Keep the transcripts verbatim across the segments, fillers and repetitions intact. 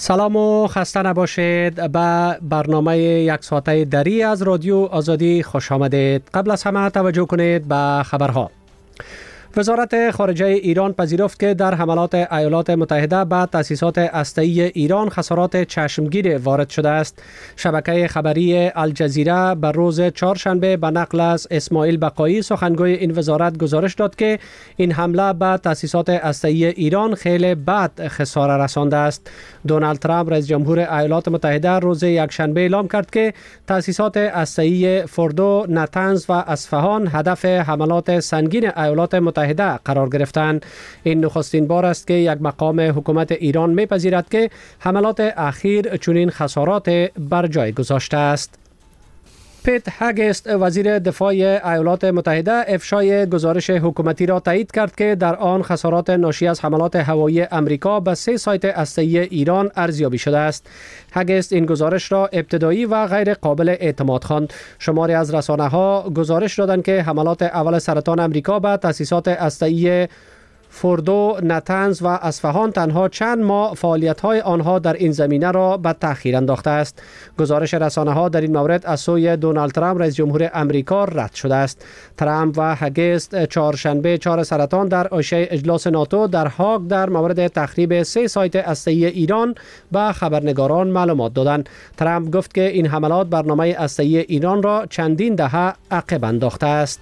سلام و خسته نباشید. به برنامه یک ساعته دری از رادیو آزادی خوش آمدید. قبل از همه توجه کنید به خبرها. وزارت خارجه ایران پذیرفت که در حملات ایالات متحده به تأسیسات هسته‌ای ایران خسارات چشمگیر وارد شده است. شبکه خبری الجزیره بر روز چهارشنبه به نقل از اسماعیل بقایی سخنگوی این وزارت گزارش داد که این حمله به تأسیسات هسته‌ای ایران خیلی بد خسارت رسانده است. دونالد ترامپ رئیس جمهور ایالات متحده روز یکشنبه اعلام کرد که تأسیسات هسته‌ای فوردو، نتنز و اصفهان هدف حملات سنگین ایالات متحده قرار گرفتند. این نخستین بار است که یک مقام حکومت ایران میپذیرد که حملات اخیر چنین خسارات بر جای گذاشته است. پیت هگست وزیر دفاع ایالات متحده افشای گزارش حکومتی را تایید کرد که در آن خسارات ناشی از حملات هوایی امریکا به سه سایت هسته‌ای ایران ارزیابی شده است. هگست این گزارش را ابتدایی و غیر قابل اعتماد خواند. شماری از رسانه‌ها گزارش دادند که حملات اول سرطان امریکا به تأسیسات هسته‌ای فوردو، نتنز و اصفهان تنها چند ماه فعالیت‌های آنها در این زمینه را به تأخیر انداخته است. گزارش رسانه‌ها در این مورد از سوی دونالد ترامپ رئیس جمهور امریکا رد شده است. ترامپ و هگست چهارشنبه چهار سرطان در عرصه اجلاس ناتو در هاگ در مورد تخریب سه سایت هسته‌ای ایران به خبرنگاران معلومات دادند. ترامپ گفت که این حملات برنامه هسته‌ای ایران را چندین دهه عقب انداخته است.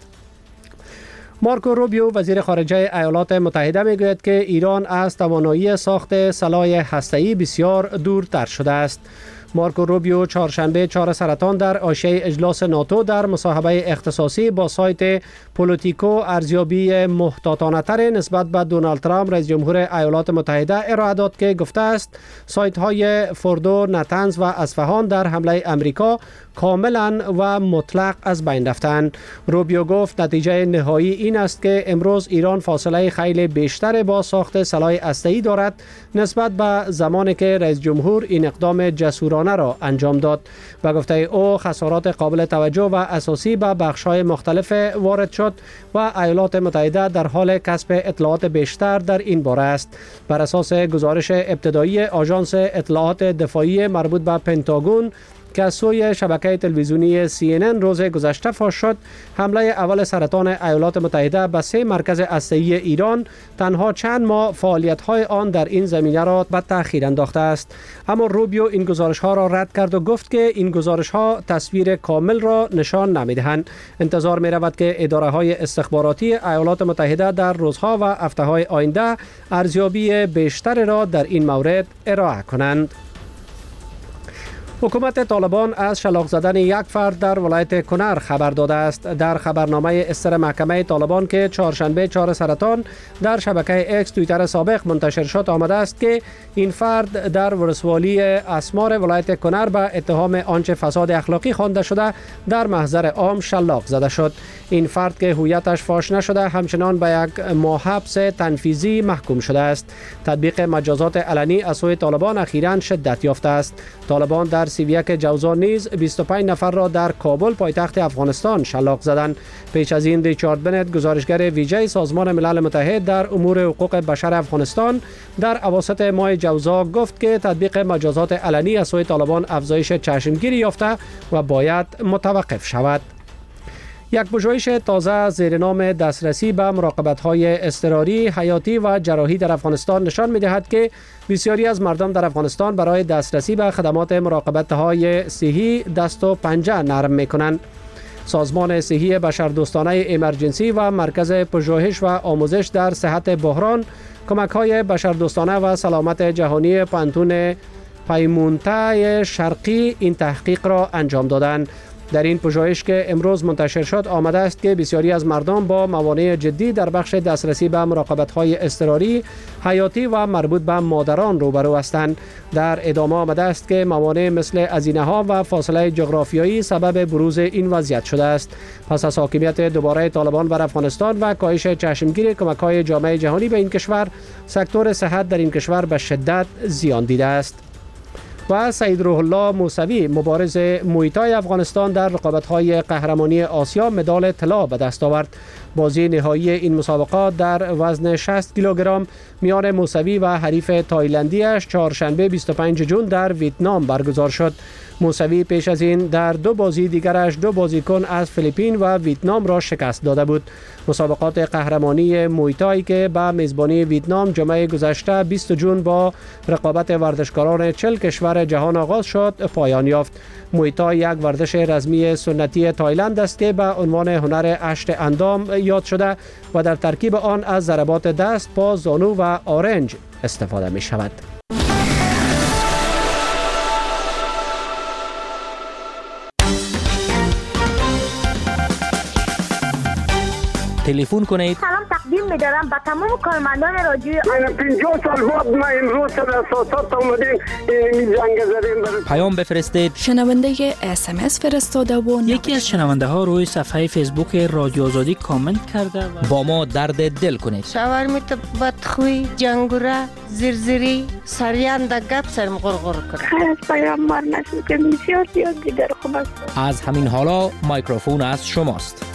مارکو روبیو وزیر خارجه ایالات متحده میگوید که ایران از توانایی ساخت سلاح هسته‌ای بسیار دورتر شده است. مارکو روبیو چهارشنبه چهار سرطان در عرصه اجلاس ناتو در مصاحبه اختصاصی با سایت پولیتیکو ارزیابی محتاطانه تر نسبت به دونالد ترامپ رئیس جمهور ایالات متحده ارائه داد که گفته است سایت های فوردو، نتنز و اصفهان در حمله امریکا کاملا و مطلق از بین رفتند. روبیو گفت نتیجه نهایی این است که امروز ایران فاصله خیلی بیشتر با ساخت سلاح هسته‌ای دارد نسبت به زمانی که رئیس جمهور این اقدام جسورانه را انجام داد. و گفته او خسارات قابل توجه و اساسی به بخش‌های مختلف وارد شد و ایالات متحده در حال کسب اطلاعات بیشتر در این باره است. بر اساس گزارش ابتدایی آژانس اطلاعات دفاعی مربوط به پنتاگون که از سوی شبکه تلویزیونی سی ان ان روز گذشته فاش شد، حمله اول سرطان ایالات متحده به سه مرکز هسته‌ای ایران تنها چند ماه فعالیت‌های آن در این زمینه را به تأخیر انداخته است. اما روبیو این گزارش‌ها را رد کرد و گفت که این گزارش‌ها تصویر کامل را نشان نمی‌دهند. انتظار می‌رود که اداره‌های استخباراتی ایالات متحده در روزها و هفته‌های آینده ارزیابی بیشتر را در این مورد ارائه کنند. حکومت طالبان از شلاق زدن یک فرد در ولایت کنر خبر داده است. در خبرنامه اصدار محکمه طالبان که چهارشنبه چهار سرطان در شبکه اکس توییتر سابق منتشر شد آمده است که این فرد در ولسوالی اسمار ولایت کنر به اتهام آنچه فساد اخلاقی خوانده شده در محضر عام شلاق زده شد. این فرد که هویتش فاش نشده همچنان به یک ماه حبس تنفیذی محکوم شده است. تطبیق مجازات علنی از سوی طالبان اخیراً شدت یافته است. طالبان در سی و یک جوزا نیز بیست و پنج نفر را در کابل پایتخت افغانستان شلاق زدند. پیش از این ریچارد بنت گزارشگر ویژه سازمان ملل متحد در امور حقوق بشر افغانستان در اواسط ماه جوزا گفت که تطبیق مجازات علنی از سوی طالبان افزایش چشمگیری یافته و باید متوقف شود. یک پژوهش تازه زیر نام دسترسی به مراقبت‌های اضطراری، حیاتی و جراحی در افغانستان نشان می‌دهد که بسیاری از مردم در افغانستان برای دسترسی به خدمات مراقبت‌های صحی دست و پنجه نرم می‌کنند. سازمان صحی بشردوستانه ایمرجنسی و مرکز پژوهش و آموزش در صحت بحران کمک‌های بشردوستانه و سلامت جهانی پانتون پیمونته شرقی این تحقیق را انجام دادند. در این پژوهش که امروز منتشر شد آمده است که بسیاری از مردم با موانع جدی در بخش دسترسی به مراقبت‌های اضطراری، حیاتی و مربوط به مادران روبرو هستند. در ادامه آمده است که موانع مثل هزینه‌ها و فاصله جغرافیایی سبب بروز این وضعیت شده است. پس از حاکمیت دوباره طالبان بر افغانستان و کاهش چشمگیر کمک‌های جامعه جهانی به این کشور، سکتور صحت در این کشور به شدت زیان دیده است. و سعید روح الله موسوی مبارز مویتای افغانستان در رقابت‌های قهرمانی آسیا مدال طلا به دست آورد. بازی نهایی این مسابقات در وزن شصت کیلوگرم میان موسوی و حریف تایلندیش چهارشنبه بیست و پنجم ژوئن در ویتنام برگزار شد. موسوی پیش از این در دو بازی دیگرش دو بازیکن از فیلیپین و ویتنام را شکست داده بود. مسابقات قهرمانی مویتای که به میزبانی ویتنام جمعه گذشته بیست ژوئن با رقابت ورزشکاران چهل کشور جهان آغاز شد پایان یافت. مویتای یک ورزش رسمی سنتی تایلند است که به عنوان هنر اشت اندام یاد شده و در ترکیب آن از ضربات دست، پا، زانو و آرنج استفاده می شود. تلفن کنید. سلام تقدیم می‌دارم به تمام کارمندان رادیو. من پنجاه سال بعد ما امروز سر اساسات اومدیم این جنگ زدیم. پیام بفرستید. شنونده اس ام اس فرستاده و یکی از شنونده ها روی صفحه فیسبوک رادیو آزادی کامنت کرده و با ما درد دل کنید. شاورمیت بدخوی، جنگوره، زرزری، سریان د گپ سرم غرغر کنه. خیلی پیامبر نشد که بسیار زیاد دیگر خوب است. از همین حالا میکروفون از شماست.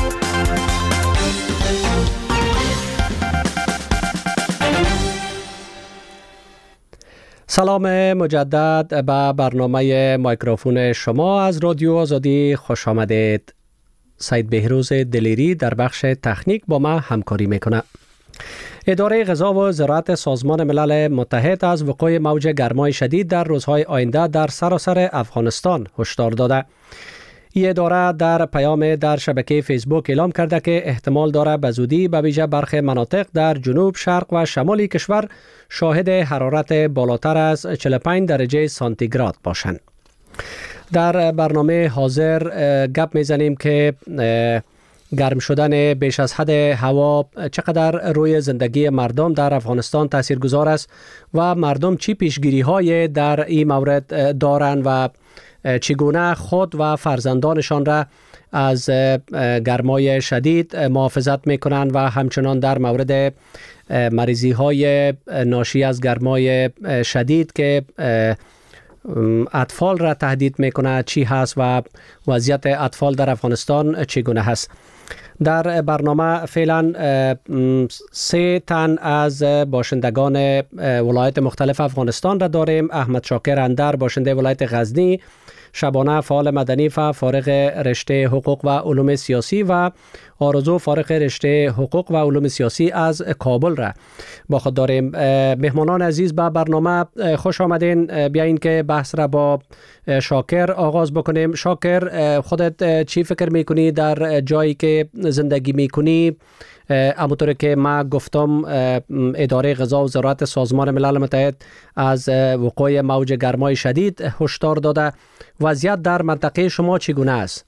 سلام مجدد به برنامه میکروفون شما از رادیو آزادی خوش آمدید. سید بهروز دلیری در بخش تکنیک با ما همکاری میکنه. اداره غذا و زراعت سازمان ملل متحد از وقوع موج گرمای شدید در روزهای آینده در سراسر افغانستان هشدار داده. این اداره در پیام در شبکه فیسبوک اعلام کرده که احتمال داره به زودی به ویژه برخی مناطق در جنوب، شرق و شمال کشور شاهد حرارت بالاتر از چهل و پنج درجه سانتیگراد باشند. در برنامه حاضر گپ میزنیم که گرم شدن بیش از حد هوا چقدر روی زندگی مردم در افغانستان تاثیرگذار است و مردم چی پیشگیری های در این مورد دارند و چگونه خود و فرزندانشان را از گرمای شدید محافظت میکنند و همچنان در مورد مریضی های ناشی از گرمای شدید که اطفال را تهدید میکنه چی هست و وضعیت اطفال در افغانستان چگونه هست. در برنامه فعلا سه تن از باشندگان ولایت مختلف افغانستان را داریم. احمد شاکر اندر باشنده ولایت غزنی، شبانه فعال مدنی و فارغ رشته حقوق و علوم سیاسی و آرزو فارغ رشته حقوق و علوم سیاسی از کابل را با خود داریم. مهمانان عزیز به برنامه خوش آمدین. بیاین که بحث را با شاکر آغاز بکنیم. شاکر، خودت چی فکر میکنی در جایی که زندگی میکنی؟ همونطور که ما گفتم اداره غذا و زراعت سازمان ملل متحد از وقوع موج گرمای شدید هشدار داده. وضعیت در منطقه شما چگونه است؟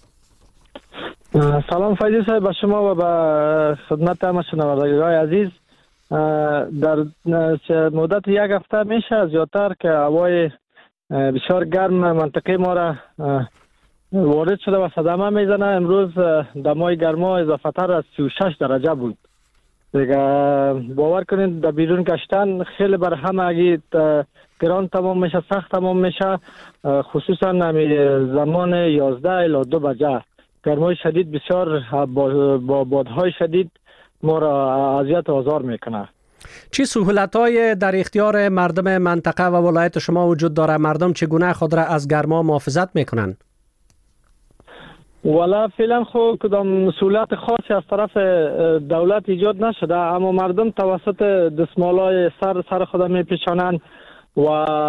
سلام فیضی صاحب به شما و به خدمت همه شنوندگان عزیز. در مدت یک هفته میشه زیادتر که هوای بسیار گرم منطقه ما را وارد شده و صدمه میزنه. امروز دمای گرما اضافه تر از سی و شش درجه بود. دیگه باور کنید در بیرون گشتن خیلی بر همگی گران تمام میشه، سخت تمام میشه، خصوصا زمان یازده الی دو بجه. گرمای شدید بسیار با بادهای شدید ما را اذیت و آزار میکنه. چی سهولت‌های در اختیار مردم منطقه و ولایت شما وجود داره؟ مردم چگونه خود را از گرما محافظت میکنن؟ والا فعلا خو کدام سهولت خاصی از طرف دولت ایجاد نشده، اما مردم توسط دستمالای سر سر خود میپیچانند و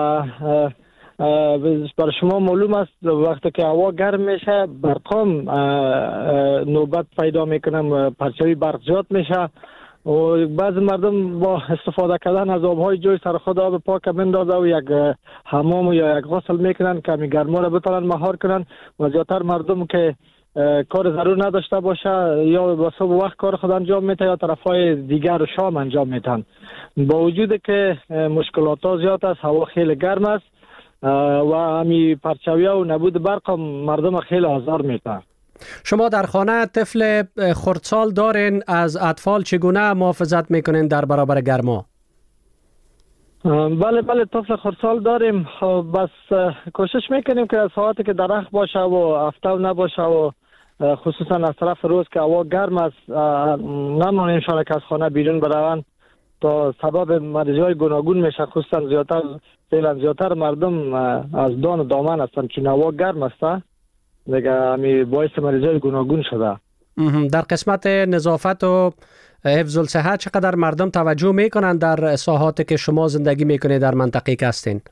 برای شما معلوم است وقتی که هوا گرم میشه برقام نوبت پیدا میکنم، پرچاوی برق زیاد میشه و بعض مردم با استفاده کردن از آبهای جوی سر خود آب پاک بندازه و یک حمام یا یک غسل میکنن که می گرما را بتونن مهار کنن و زیادتر مردم که کار ضرور نداشته باشه یا با صبح وقت کار خود انجام میتن یا طرفای دیگر شام انجام میتن. با وجود که مشکلات ها زیاد است، هوا خیلی گرم است و همی پرچاوی و نبود برق مردم خیلی آزار میتن. شما در خانه طفل خردسال دارین، از اطفال چگونه محافظت میکنین در برابر گرما؟ بله بله طفل خردسال داریم. بس کوشش میکنیم که از ساعتی که درخت باشه و افتو نباشه و خصوصا از طرف روز که هوا گرم است نمانیم شان که از خانه بیرون بروند تا سبب مریضی های گوناگون میشه. خصوصا زیادتر فعلا زیادتر مردم از دان و دامن هستند چون هوا گرم است دیگه همی باعث مریضی های گوناگون شده. در قسمت نظافت و حفظ الصحه چقدر مردم توجه میکنند در ساحاتی که شما زندگی میکنید در منطقه که هستین؟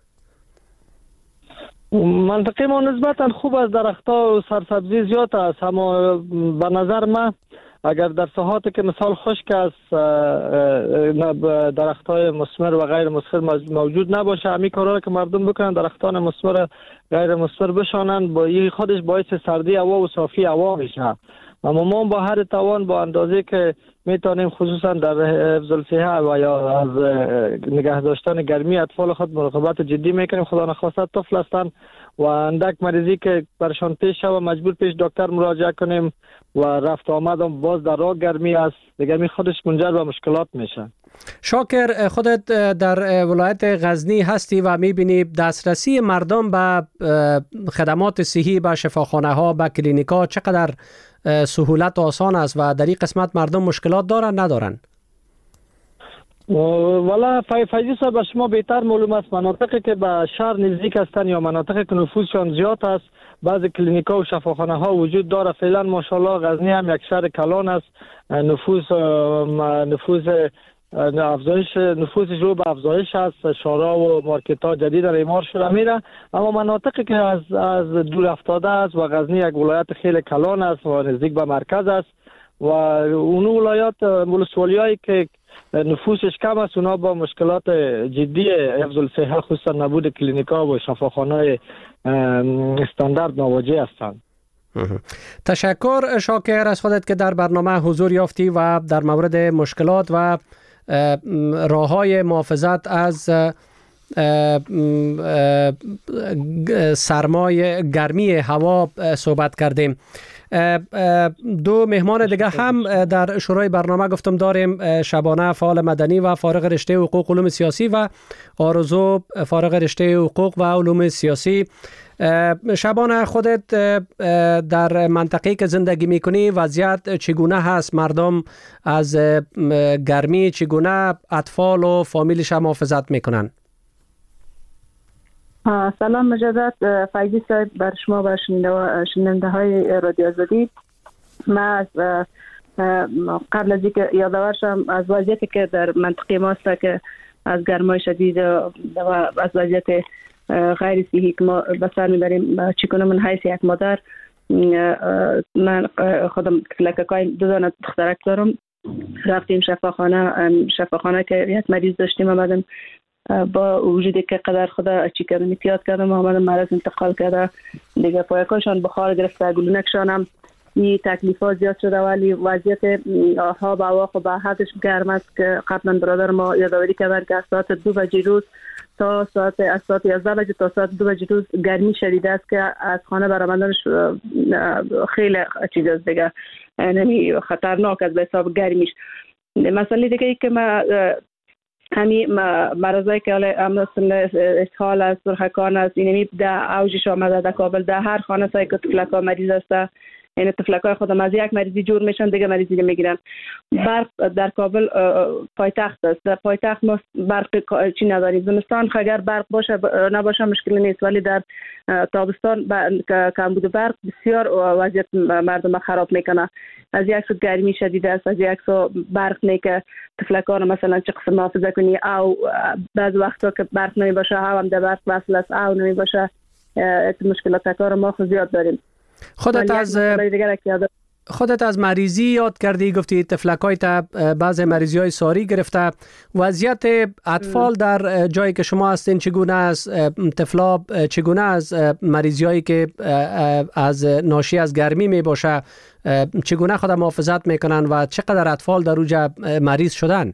منطقه ما نسبتا خوب است، درخت‌ها و سرسبزی زیاد است، اما به نظر من اگر در ساحاتی که مثال خشک است درخت‌های مثمر و غیر مثمر موجود نباشه، همین کارا که مردم بکنن درختان مثمر غیر مثمر بشانن، با این خودش باعث سردی هوا و صافی هوا میشه. اما ما با هر توان با اندازه که میتونیم خصوصا در حفظ الصحه و یا از نگه داشتن گرمی اطفال خود مراقبت جدی میکنیم. خدا نخواسته طفل هستند و اندک مریضی که برشان پیش شود مجبور پیش دکتر مراجعه کنیم و رفت آمد هم باز در راه گرمی است دیگه می خودش منجر به مشکلات میشه. شاکر، خودت در ولایت غزنی هستی و میبینی دسترسی مردم به خدمات صحی، به شفاخانه ها، به کلینیک ها چقدر سهولت و آسان است و در این قسمت مردم مشکلات دارن ندارن؟ والا فیضی صاحب به شما بهتر معلوم است مناطقی که به شهر نزدیک هستند یا مناطقی که نفوذشان زیاد است بعضی کلینیک ها و شفاخانه ها وجود داره. فعلا ماشاءالله غزنی هم یک شهر کلان است، نفوذ نفوذ افزایش نفوذش رو به افزایش است، شارع و مارکت ها جدید اعمار شده میره، اما مناطقی که از از دور افتاده است و غزنی یک ولایت خیلی کلان است و نزدیک به مرکز است و اون ولایات ولسوالیایی که نفوسش کم است اونا با مشکلات جدی حفظ الصحه خصوصا نبود کلینیکا و شفاخانه‌های استاندارد مواجه هستند. تشکر شاکر از خودت که در برنامه حضور یافتی و در مورد مشکلات و راه‌های محافظت از سرمای گرمی هوا صحبت کردیم. دو مهمان دیگه هم در شروع برنامه گفتم داریم، شبانه فعال مدنی و فارغ رشته حقوق علوم سیاسی و آرزو فارغ رشته حقوق و علوم سیاسی. شبانه خودت در منطقه‌ای که زندگی میکنی وضعیت چگونه هست؟ مردم از گرمی چگونه اطفال و فامیلش هم محافظت میکنن؟ سلام مجدد فیضی صاحب بر شما و شنونده های رادیو آزادی. من از قبل از اینکه یادآور شم از وضعیتی که در منطقه ما است که از گرمای شدید و از وضعیت غیر صحی که ما به سر میبریم چگونه من حیث یک مادر من خودم لککای دو دانه دخترک دارم، رفتیم شفاخانه شفاخانه که یک مریض داشتیم، آمدم با وجودی که قدر خدا چی کردم احتیاط کردم آمدم مرض انتقال کرده دیگه پایکاشان بخار گرفته، گلونکشان هم این تکلیف ها زیاد شده ولی وضعیت ها با هوا خب به حدش گرم است که قبلا برادر ما یادآوری کردن که از ساعت دو بجه روز تا ساعت از ساعت یازده بجه تا ساعت دو بجه روز گرمی شدید است که از خانه برآمدنش خیلی چیز است دیگه، یعنی خطرناک است به حساب گرمیش. مسئله دیگه ای که ما همین مرضایی که امراض اسهال است، سرخکان است، اینمی در اوجش آمده در کابل در هر خانه سایی که طفلکا مریض است، یعنی طفلکای خودم از یک مریضی جور میشن دیگه مریضی نمیگیرن. برق در کابل پایتخت است، در پایتخت ما برق چی نداریم. زمستان اگر برق باشه نباشه مشکلی نیست ولی در تابستان کمبود برق بسیار وضعیت مردم خراب میکنه. از یک سو گرمی شدید است، از یک سو برق نه که طفلکان مثلا چه قسم محافظه کنی او بعض وقتا که برق نمی باشه او هم در برق وصل است او نمی باشه مشکلات کار ما خود زیاد داریم. خودت از خودت از مریضی یاد کردی، گفتی طفلکای تا بعض مریضی های ساری گرفته. وضعیت اطفال در جایی که شما هستین چگونه است؟ طفلا چگونه از مریضی هایی که از ناشی از گرمی می باشه چگونه خود محافظت میکنن و چقدر اطفال در اوجا مریض شدن؟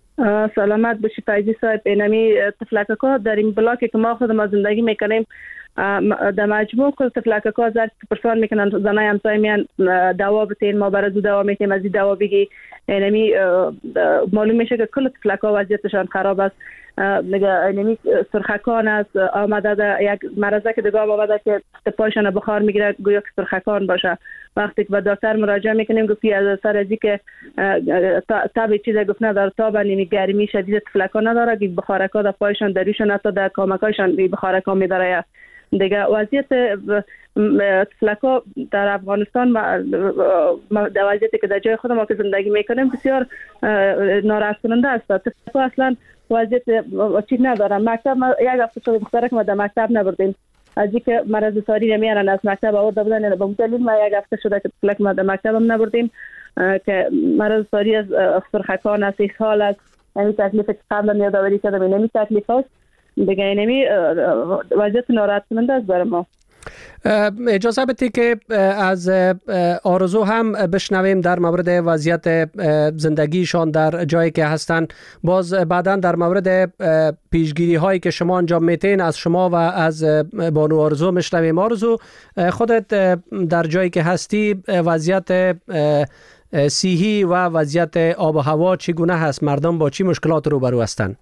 سلامت باشی فیضی صاحب. اینمی طفلکا در این بلاکی که ما خود ما زندگی میکنیم در مجموع کل تفلک ها زرد که پرسان میکنن زنای همسای میان دوا بتین ما برای دوا میتیم از این دوا بگی، یعنی معلوم میشه که کل تفلک ها وضعیتشان خراب است. یعنی سرخکان است آمده ده، یک مرضه که دیگه آمده که پایشان بخار میگیره گویا که سرخکان باشه. وقتی که به دکتر مراجعه میکنیم گفتی از سر ازی که تاب چیز گفت نداره، تاب نمی گرمی شدید تفلکا نداره که بخارکا در پایشان دریشون حتی در کامکایشان بخارکا میداره. دیگه وضعیت تفلکا در افغانستان در وضعیتی که در جای خود ما که زندگی میکنیم بسیار ناراحت کننده است. تفلکا اصلا وضعیت چیز نداره. مکتب یک هفته شده بخاطر که ما در مکتب نبردیم، از اینکه مرض ساری نمیارن از مکتب آورده بودن، یعنی به مدلیل ما یک هفته شده که تفلک ما در مکتب هم نبردیم که مرض ساری از سرخکان است، اسهال است، یعنی تکلیف که قبلا یادآوری کردم نمی تکلیف است دیگه، یعنی وضعیت ناراحت کننده است برای ما. اجازه بدید که از آرزو هم بشنویم در مورد وضعیت زندگیشان در جایی که هستند. باز بعداً در مورد پیشگیری هایی که شما انجام میتین از شما و از بانو آرزو میشنویم. آرزو، خودت در جایی که هستی وضعیت صحی و وضعیت آب و هوا چگونه هست؟ مردم با چی مشکلات روبرو هستند؟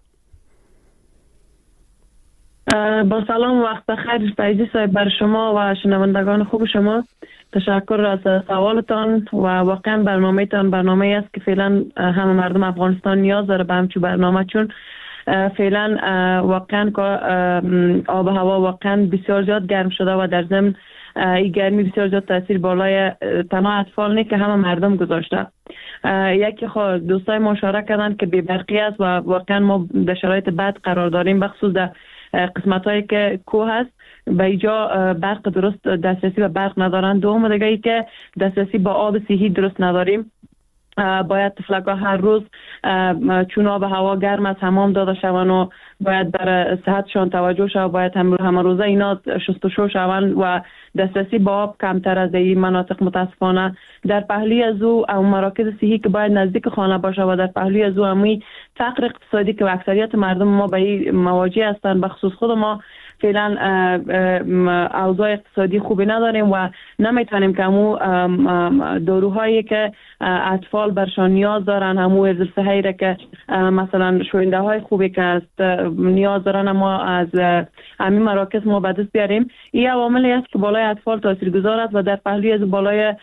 با سلام، وقت بخیر فیضی صاحب بر شما و شنوندگان خوب شما. تشکر از سوالتان و واقعا برنامه‌تان برنامه است که فعلا همه مردم افغانستان نیاز داره به همچون برنامه، چون فعلا واقعا آب و هوا واقعا بسیار زیاد گرم شده و در ضمن این گرمی بسیار زیاد تاثیر بالای تنها اطفال نه که همه مردم گذاشته. یکی خود دوستای ما اشاره کردن که بی برقی است و واقعا ما در شرایط بد قرار داریم، بخصوص در قسمت هایی که کوه هست به اینجا برق درست دسترسی به برق ندارن. دوم دیگه ای که دسترسی با آب صحی درست نداریم. باید تفلک ها هر روز چون آب هوا گرم است حمام داده شوند و باید برای صحتشان توجه شود، باید همه روزه اینا شستشو شوند و دسترسی با آب کمتر از این مناطق متاسفانه. در پهلوی از او مراکز صحی که باید نزدیک خانه باشه و در پهلوی از او همی فقر اقتصادی که اکثریت مردم ما به این مواجه هستند، بخصوص خود ما فعلا اوضاع اقتصادی خوبی نداریم و نمیتونیم که همو داروهایی که اطفال برشان نیاز دارن، همو حفظ صحی را که مثلا شوینده های خوبی که است نیاز دارن ما از همین مراکز ما به دست بیاریم. این عواملی است که بالای اطفال تاثیرگذار است و در پهلوی از بالای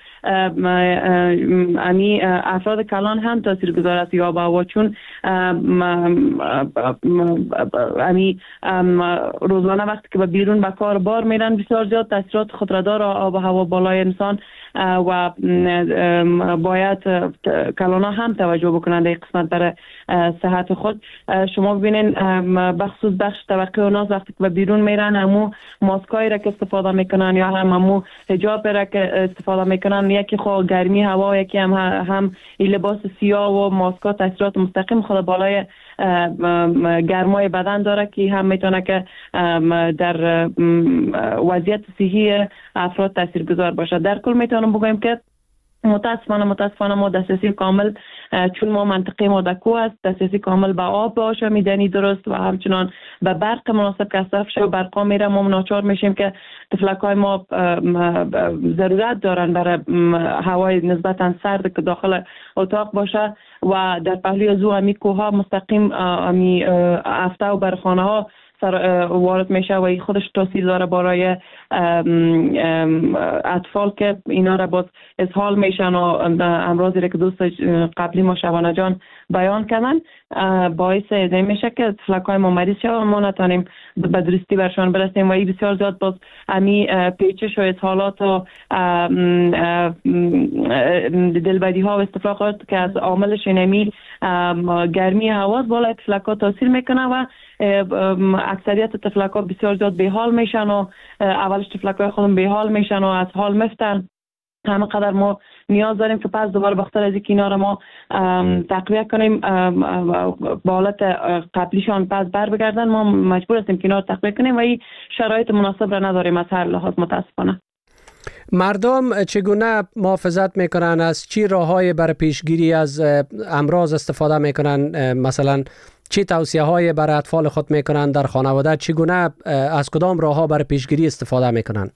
امی افراد کلان هم تاثیرگذار است یا با چون امی روزانه وقتی که به بیرون به کار بار میرن بسیار زیاد تاثیرات خطره‌دار آب و هوا بالای انسان و باید کلانا هم توجه بکنند این قسمت برای صحت خود. شما ببینین بخصوص بخش طبقه و ناز وقتی که به بیرون میرن همو ماسکایی را که استفاده میکنن یا هم همو حجاب را که استفاده میکنن، یکی خود گرمی هوا، یکی هم هم لباس سیاه و ماسکا تاثیرات مستقیم خود بالای گرمای بدن داره که هم میتونه که در وضعیت صحی افراد تاثیرگذار باشه. در کل میتونم بگویم که متاسفانه متاسفانه ما دسترسی کامل، چون ما منطقه ما دکو است، دسترسی کامل به آب باشه میدنی درست و همچنان به برق مناسب که صرف شه و برقا میره ما ناچار میشیم که تفلک های ما ضرورت دارن برای هوای نسبتا سرد که داخل اتاق باشه و در پهلوی از او همی کوها مستقیم همی افته و برخانه ها وارد میشه و این خودش تاثیر داره برای اطفال که اینا را باز اسهال میشن و امراضی را که دوست قبلی ما شبانه جان بیان کردن باعث این میشه که تفلک های ما مریض شد و ما نتانیم به درستی برشان برسیم و این بسیار زیاد باز امی پیچش و اسهالات و دلبدی ها و استفراغات که از عاملش اینمی گرمی هوا بالای تفلک ها تاثیر میکنه و اکثریت تفلک ها بسیار زیاد به حال میشن و اولش تفلک های خودم به حال میشن و از حال مفتن. همه قدر ما نیاز داریم که پس دوباره بخاطر از اینکه اینا رو ما تقویه کنیم با حالت قبلیشان پس بر بگردن، ما مجبور هستیم که اینا رو تقویه کنیم و این شرایط مناسب را نداریم از هر لحاظ متاسفانه. مردم چگونه محافظت میکنن؟ از چی راههای برای پیشگیری از امراض استفاده میکنن؟ مثلا چی توصیه های برای اطفال خود میکنند در خانواده؟ چگونه از کدام راه ها برای پیشگیری استفاده میکنند؟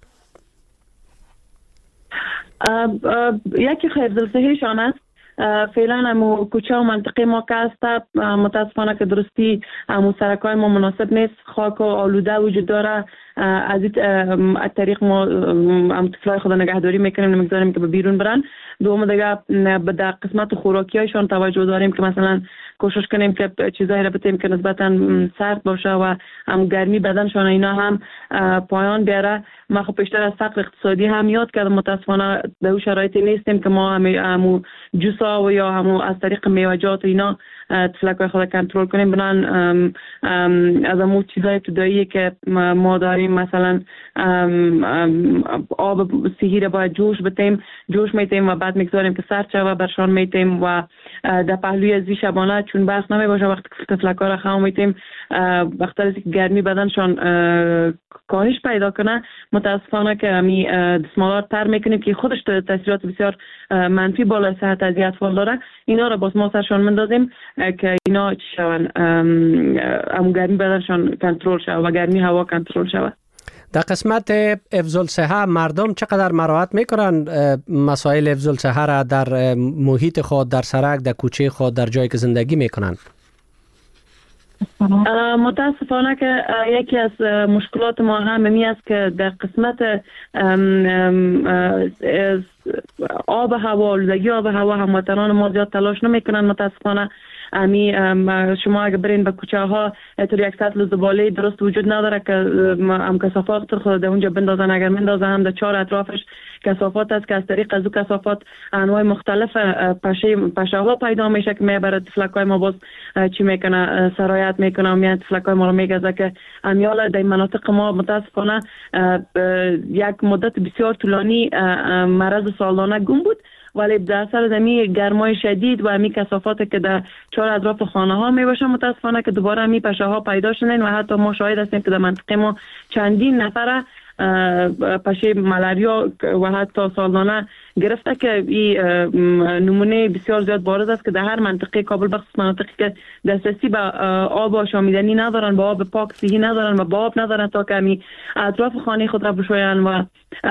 یکی حفظ‌الصحیشان است. فعلا همو کوچه و منطقه ما که است متاسفانه که درستی همو سرکای ما مناسب نیست، خاک و آلوده وجود داره. از این طریق ما هم طفلای خود نگهداری میکنیم، نمیگذاریم که به بیرون برن. دوم دیگه به در قسمت خوراکی هایشان توجه داریم که مثلا کوشش کنیم که چیزایی را بتیم که نسبتا سرد باشه و هم گرمی بدنشان اینا هم پایان بیاره. ما خب بیشتر از فقر اقتصادی هم یاد کردم، متاسفانه در شرایطی نیستیم که ما همو جوسا و یا همو از طریق میوه‌جات اینا طفلکای خود کنترل کنیم. بنان از همو چیزای ابتدایی که ما داریم مثلا آب سیهی را باید جوش بتیم، جوش میتیم و بعد میگذاریم که سرد شوه برشان میتیم و در پهلوی ازی شبانه چون بس نمی باشه وقتی که طفلکا را خواهم میتیم وقتی از گرمی بدنشان کاهش پیدا کنه. متاسفانه که همی دستمالات تر میکنیم که خودش تاثیرات بسیار منفی بالای صحت از اطفال داره. اینا را باز ما سرشان مندازیم که اینا چی شون هم گرمی بدنشان کنترل شود و گرمی هوا کنترل شود. در قسمت حفظ الصحه مردم چقدر مراعات میکنن مسائل حفظ الصحه را در محیط خود، در سرک، در کوچه خود، در جایی که زندگی میکنن؟ متاسفانه که یکی از مشکلات ما همی است که در قسمت آب هوا، آلودگی آب هوا هموطنان ما زیاد تلاش نمیکنن. متاسفانه امی شما اگه برین به کوچه ها طور یک سطل زباله درست وجود نداره که هم کثافات خود در اونجا بندازن. اگر بندازن هم در چهار اطرافش کثافات است که از طریق از او کثافات انواع مختلف پشه پشه ها پیدا میشه که میبره طفلکای ما باز چی میکنه سرایت میکنه و میاد طفلکای ما رو میگذه که امیال در مناطق ما متاسفانه یک مدت بسیار طولانی مرض سالانه گم بود، ولی در اثر زمین گرمای شدید و امی کثافات که در چهار اطراف خانه ها می باشه متاسفانه که دوباره امی پشه ها پیدا شدن و حتی ما شاهد هستیم که در منطقه ما چندین نفر پشه ملاریا و حتی سالانه گرفته که این نمونه بسیار زیاد بارز است که در هر منطقه کابل بخصوص مناطقی که دسترسی به آب آشامیدنی ندارن، به آب پاک صحی ندارن و به آب ندارن تا که امی اطراف خانه خود را بشوین و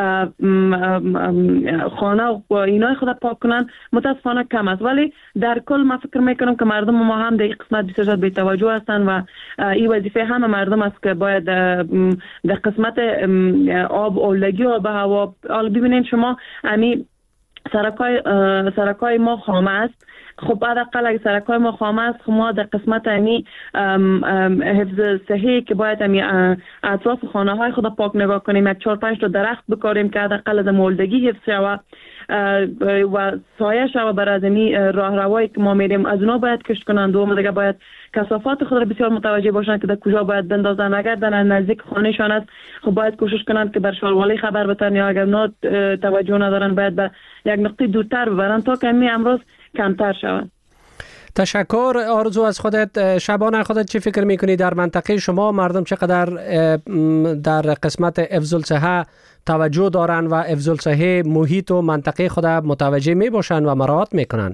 خانه و اینای خود را پاک کنن متاسفانه کم است. ولی در کل ما فکر میکنم که مردم ما هم در این قسمت بسیار زیاد بی‌توجه هستند و این وظیفه همه مردم است که باید در قسمت آب آلودگی آب هوا حالا ببینید شما امی سرکای سرکای ما خامه است. خب حداقل اگه سرکای ما خامه است خب ما در قسمت امی حفظ صحی که باید امی اطراف خانه های خود پاک نگاه کنیم، یک چهار پنج تا درخت بکاریم که حداقل از آلودگی حفظ شود و سایه شود برای از امی راه روایی که ما میریم از اونا باید کشت کنند. دوم دیگه باید کثافات خود را بسیار متوجه باشند که در کجا باید بندازن. اگر در نزدیک خانهشان است خب باید کوشش کنند که بر شاروالی خبر بتن یا اگر نه توجه ندارن باید به یک نقطه دورتر ببرن تا که امی امروز کمتر شود. تشکر آرزو از خودت. شبانه خودت چی فکر میکنی در منطقه شما مردم چقدر در قسمت حفظ الصحه توجه دارن و حفظ الصحه محیط و منطقه خود متوجه می باشن و مراعات میکنن؟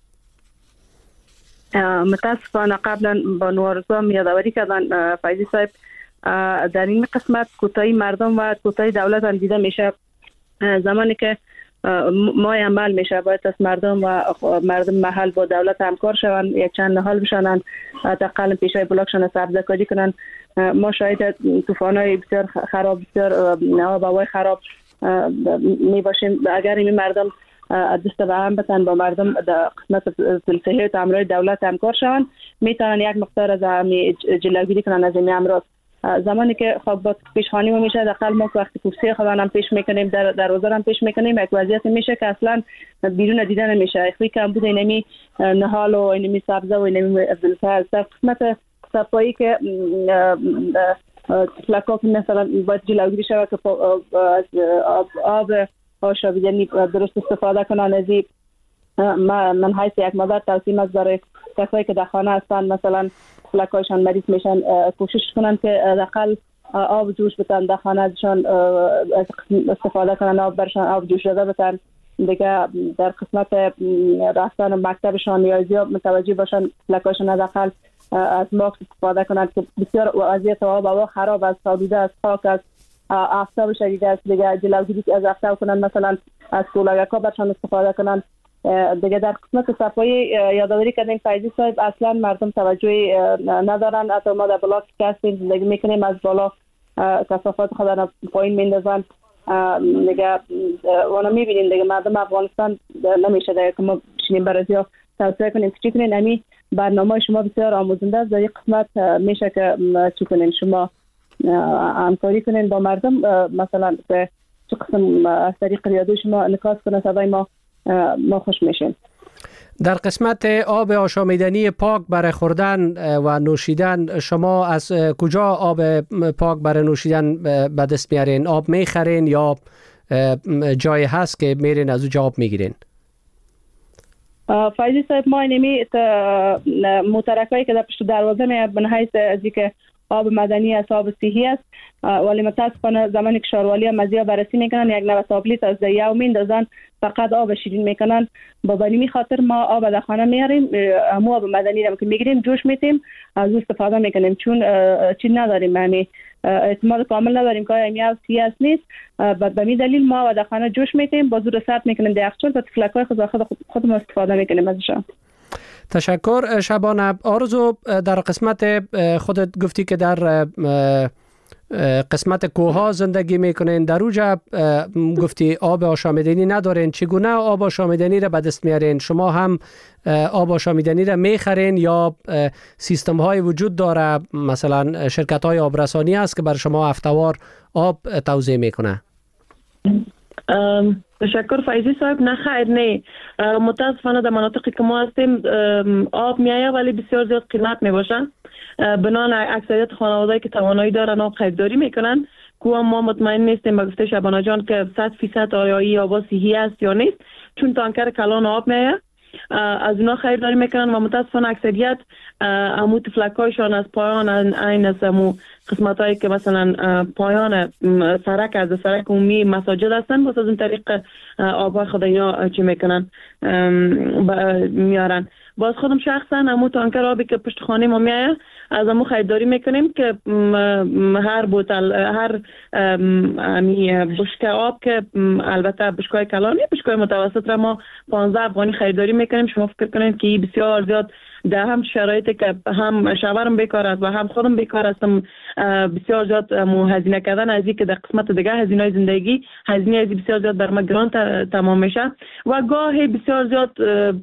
متاسفانه قبلا با نوارزا یادآوری کردن فیضی صاحب در این قسمت کوتاهی مردم و کوتاهی دولت هم دیده میشه. زمانی که ما عمل میشه باید از مردم و مردم محل با دولت همکار شوند، یک چند نهال بشنن تا قلم پیشای بلاکشان سبزکاری کنن. ما شاید طوفان‌های بسیار خراب بسیار آب و هوای خراب می باشیم. اگر این مردم دست به هم بتن با مردم در قسمت صحی و تعمیرات دولت همکار شوند میتونن یک مقدار از جلوگیری کنن از این امراض. زمانی که خب پیشخوانی میشه داخل ما وقتی کوسه خودان هم پیش میکنیم در دروازه هم پیش میکنیم یک وضعیت میشه که اصلا بیرون دیده نمیشه. اخوی کم بود اینمی نهال و اینمی سبزه و اینمی افضل در قسمت صفایی که طفلکا که مثلا باید جلوگیری شود که از آب آشامیدنی درست استفاده کنن. از این من حیث یک مدت توصیه از برای کسایی که در خانه هستن مثلا طفلکایشان مریض میشن کوشش کنن که حداقل آب جوش بتن در خانه ازشان استفاده کنن، آب برشان آب جوش داده بتن. دیگه در قسمت رفتن مکتبشان نیازی متوجه باشن طفلکایشان حداقل از ماکس استفاده کنند که بسیار وضعیت آب هوا خراب است، آلوده است، خاک است، آفتاب شدید است. دیگه جلوگیری از آفتاب کنند، مثلا از کولرها برشان استفاده کنند. دیگه در قسمت صفایی یادآوری کردیم فیضی صاحب اصلا مردم توجهی ندارن. حتی ما در بلاک که هستیم زندگی میکنیم، از بالا کثافات خود را پایین میندازن. دیگه وانا میبینیم دیگه مردم افغانستان نمیشه دیگه که ما بشینیم برای توصیه کنیم که چی کنین. امی برنامه شما بسیار آموزنده است. در این قسمت میشه که چی کنین، شما همکاری کنین با مردم، مثلا به چه قسم از طریق رادیو شما انعکاس کنه صدای ما ما خوش میشیم. در قسمت آب آشامیدنی پاک برای خوردن و نوشیدن شما از کجا آب پاک برای نوشیدن به دست میارین؟ آب میخرین یا جای هست که میرین از اونجا آب میگیرین؟ فایزی صاحب ما اینمی مترکایی که در پشت دروازه می به حیث از اینکه آب مدنی است، آب صحی است، ولی متاسفانه زمانی که شاروالی مزیا بررسی میکنن یک نوع تابلیت از دیو میندازن، فقط آب شیرین میکنن. با بنی خاطر ما آب در خانه میاریم، همو آب مدنی رو که میگیریم جوش میتیم، از اون استفاده میکنیم، چون چی نداریم، یعنی اعتماد کامل نداریم که این آب صحی است نیست. به می دلیل ما آب در خانه جوش میتیم، با زور سرد میکنیم در یخچال و تفلکای خود خود خودمون استفاده میکنیم ازشان. تشکر شبانه. آرزو، در قسمت خودت گفتی که در قسمت کوها زندگی میکنین، در اوجا گفتی آب آشامیدنی ندارین، چگونه آب آشامیدنی را به دست میارین؟ شما هم آب آشامیدنی را میخرین یا سیستم های وجود داره، مثلا شرکت های آبرسانی هست که بر شما هفته‌وار آب توزیع میکنه؟ تشکر فیضی صاحب. نه خیر، نه متاسفانه در مناطقی که ما هستیم آب میایه ولی بسیار زیاد قیمت میباشه. بنان اکثریت خانوادهایی که توانایی دارن آب خریداری میکنن، که ما مطمئن نیستیم به گفته شبانه جان که صد فیصد آیایی آب صحی است یا نیست، چون تانکر کلان آب میایه از اونا خریداری میکنن و متاسفانه اکثریت امو تفلکایشان از پایان این از امو قسمت هایی که مثلا پایان سرک از سرک عمومی مساجد هستن، باز از این طریق آب خود اینا چی میکنن میارن. باز خودم شخصا امو تانکر آبی که پشت خانه ما میایه از امو خریداری میکنیم که هر بوتل هر بشکه آب که البته بشکای کلانی بشکای متوسط را ما پانزده افغانی خریداری میکنیم. شما فکر کنید که بسیار زیاد در هم شرایطی که هم شوهرم بیکار است و هم خودم بیکار هستم، بسیار زیاد هزینه کردن از این که در قسمت دیگه هزینه زندگی هزینه از بسیار زیاد بر ما گران تمام میشه و گاهی بسیار زیاد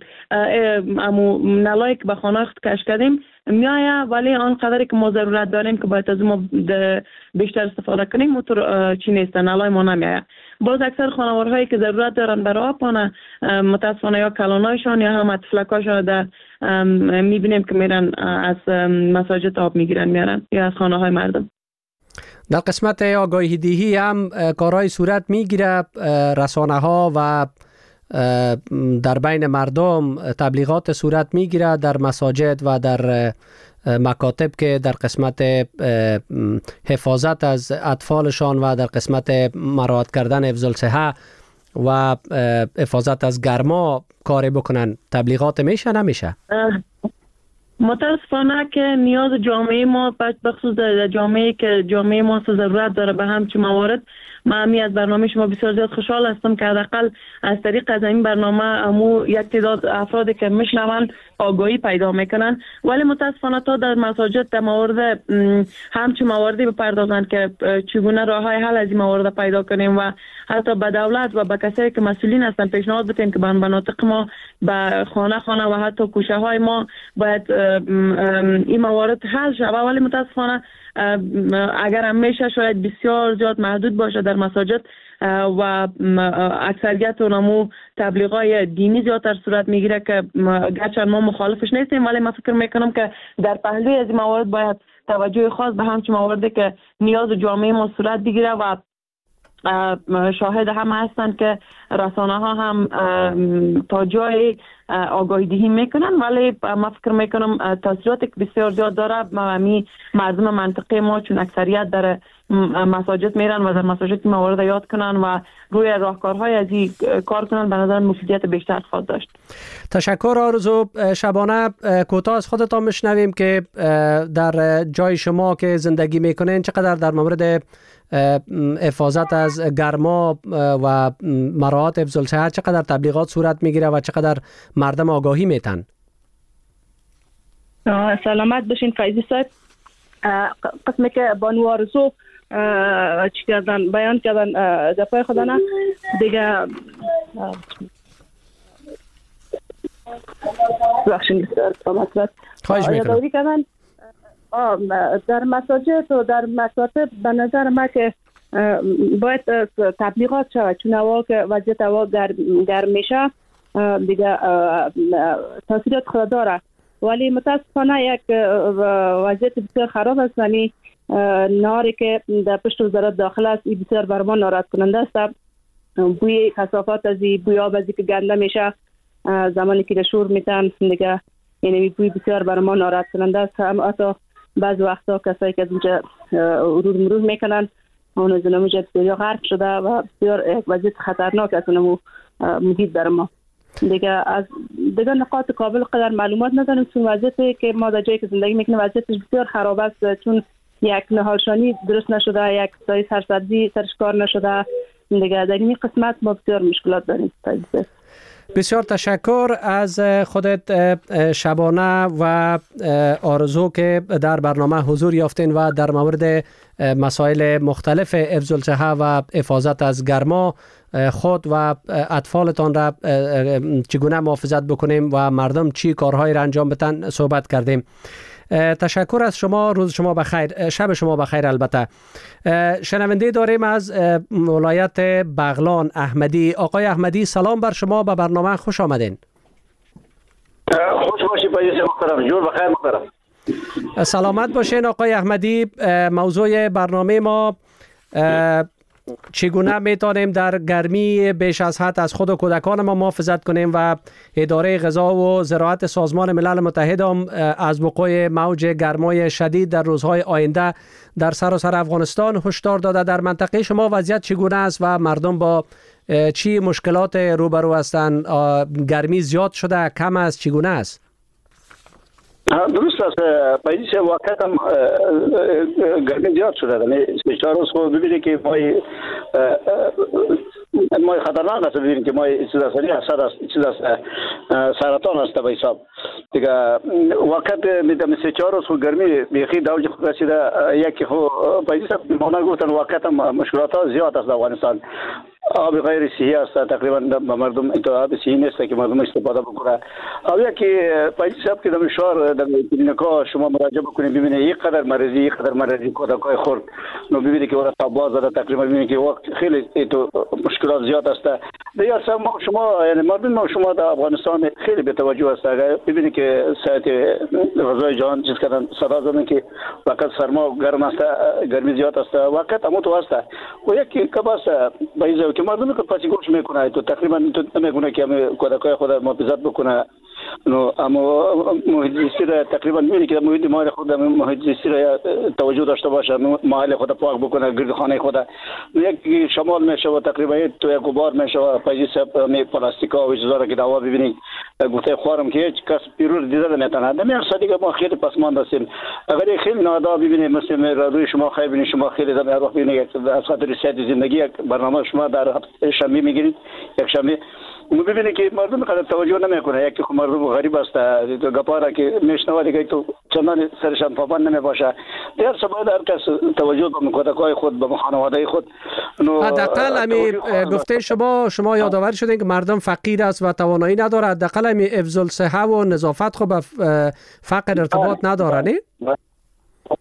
امو نلایی که به خانه خود کش کردیم میایه، ولی آنقدری که ما ضرورت داریم که باید از ما بیشتر استفاده کنیم موتور چی نیستن، نلای ما نمیایه. باز اکثر خانوارهایی که ضرورت دارن برای آب متاسفانه یا کلانایشان یا هم اطفلکاشان در میبینیم که میرن از مساجد آب میگیرن میارن یا از خانه های مردم. در قسمت آگاهی دهی هم کارهای صورت میگیره، رسانه ها و در بین مردم تبلیغات صورت میگیره در مساجد و در مکاتب که در قسمت حفاظت از اطفالشان و در قسمت مراعات کردن حفظ الصحه و حفاظت از گرما کاری بکنن. تبلیغات میشه نمیشه؟ متاسفانه که نیاز جامعه ما بخصوص جامعه که جامعه ما ضرورت داره به همچین موارد، من همی از برنامه شما بسیار زیاد خوشحال هستم که حداقل از طریق از این برنامه امو یک تعداد افرادی که میشنون آگاهی پیدا میکنن، ولی متاسفانه تا در مساجد در مورد همچین مواردی بپردازند که چگونه راههای حل از این موارد پیدا کنیم و حتی به دولت و به کسایی که مسئولین هستن پیشنهاد بدیم که به مناطق ما به خانه خانه و حتی کوچه های ما باید این موارد حل شود، ولی متاسفانه اگر هم میشه شاید بسیار زیاد محدود باشه در مساجد و اکثریت اونمو تبلیغای دینی زیادتر صورت میگیره که گرچه ما مخالفش نیستیم، ولی من فکر میکنم که در پهلوی از این موارد باید توجه خاص به همچین مواردی که نیاز جامعه ما صورت بگیره و شاهد هم هستند که رسانه ها هم تا جای آگاهی دهی میکنن، ولی ما فکر میکنم تاثیراتی که بسیار زیاد داره. می مردم منطقه ما چون اکثریت در مساجد میرن و در مساجد موارد یاد کنن و روی راهکارهای از این کار کنن، به نظر مفیدیت بیشتر خواهد داشت. تشکر آرزو. شبانه کوتاه از خودتان میشنویم که در جای شما که زندگی میکنین چقدر در مورد حفاظت از گرما و مراعات حفظ الصحت چقدر تبلیغات صورت میگیره و چقدر مردم آگاهی میتن؟ سلامت باشین فیضی صاحب. قسمی که بانو آرزو چی کردن بیان کردن دفعه خدا نه دیگه بخشین بسیار سلامت خواهش میکنم. در مساجد و در مکاتب به نظر ما که باید تبلیغات شود، چون هوا که وضعیت هوا گرم میشه دیگه تاثیرات خود داره، ولی متاسفانه یک وضعیت بسیار خراب است. یعنی ناری که در پشت وزارت داخله است این بسیار بر ما ناراحت کننده است. بوی کثافات از این بوی آب از این که گنده میشه زمانی که شور میتن دیگه، یعنی بوی بسیار بر ما ناراحت کننده است. هم حتی بعض وقتا کسایی که از اینجا ورود مرور میکنن اون زنمو جد بسیار غرق شده و بسیار یک وضعیت خطرناک است اونمو محیط در ما. دیگه از دیگه نقاط قابل قدر معلومات ندارم، چون وضعیتی که ما در جایی که زندگی میکنیم وضعیتش بسیار خراب است، چون یک نهالشانی درست نشده، یک سایه سرسبزی سرش کار نشده. دیگه در این قسمت ما بسیار مشکلات داریم. بسیار تشکر از خودت شبانه و آرزو که در برنامه حضور یافتین و در مورد مسائل مختلف حفظ الصحه و حفاظت از گرما خود و اطفالتان را چگونه محافظت بکنیم و مردم چی کارهایی را انجام بدن صحبت کردیم. تشکر از شما. روز شما بخیر، شب شما بخیر. البته شنونده داریم از ولایت بغلان احمدی. آقای احمدی سلام بر شما، به برنامه خوش آمدین. خوش باشید پاییز محترم. جور بخیر محترم. سلامت باشین آقای احمدی. موضوع برنامه ما چگونه میتونیم در گرمی بیش از حد از خود و کودکان ما محافظت کنیم و اداره غذا و زراعت سازمان ملل متحد هم از وقوع موج گرمای شدید در روزهای آینده در سراسر افغانستان هشدار داده. در منطقه شما وضعیت چگونه است و مردم با چی مشکلات روبرو هستند؟ گرمی زیاد شده، کم است، چگونه است؟ درست است. پاییز واقعا هم گرمی زیاد شده. یعنی سه چهار روز خود ببینید که مای مای خطرناک است. ببینید که مای چیز سری اثر است، چیز است سرطان است به حساب. دیگه واقعا میدم سه چهار روز خود گرمی بیخی دوج رسیده. یکی خو پاییز مانا گفتن واقعا هم مشکلات زیاد است در افغانستان. آب غیر صحی است، تقریبا مردم آب صحی نیست که مردم استفاده بکنه. او یکی پاییز صاحب که در شهر در کلینیکا شما مراجعه بکنید ببینید یک قدر مریضی یک قدر مریضی کودکای خرد نو ببینید که وقت تاباز داره تقریبا ببینید که وقت خیلی تو مشکلات زیاد است. دیگه شما شما یعنی مردم شما در افغانستان خیلی به توجه است. ببینید که ساعت غذای جهان چیز کردن صدا زدن که وقت سرما گرم است، گرمی زیاد است، وقت همون تو است. و یکی کباس پاییز که مردم که پاسی گوش میکنه تو تقریبا تو نمیگونه که همه کودکای خود محافظت بکنه. نو اما محیط زیستی را تقریبا میبینی که محیط مال خود محیط زیستی را توجه داشته باشه، محل خود پاک بکنه، گرد خانه خود یک شمال میشه و تقریبا تو یک غبار میشه و پاییز می پلاستیکا و چیزا را که دوا ببینید گفته خوارم که هیچ کس پیرو دیده نمیتونه. نمیشه صدیق ما خیلی پسماند هستیم. اگر خیلی نادا ببینید مثل روی شما خیلی ببینید شما خیلی در هر وقت ببینید از خاطر صحت زندگی یک برنامه شما در شنبه میگیرید یک شنبه مو ببینید که مردم قدر توجه نمیکنه. یک که مردم غریب است تو گپارا که میشنوه که تو چندان سرشان پابند نمیباشه. در سبب هر کس توجه به کودکای خود به خانواده خود. حداقل امی گفته شما شما یادآور شدین که مردم فقیر است و توانایی نداره. حداقل امی حفظ الصحه و نظافت خو به فقر ارتباط نداره نه؟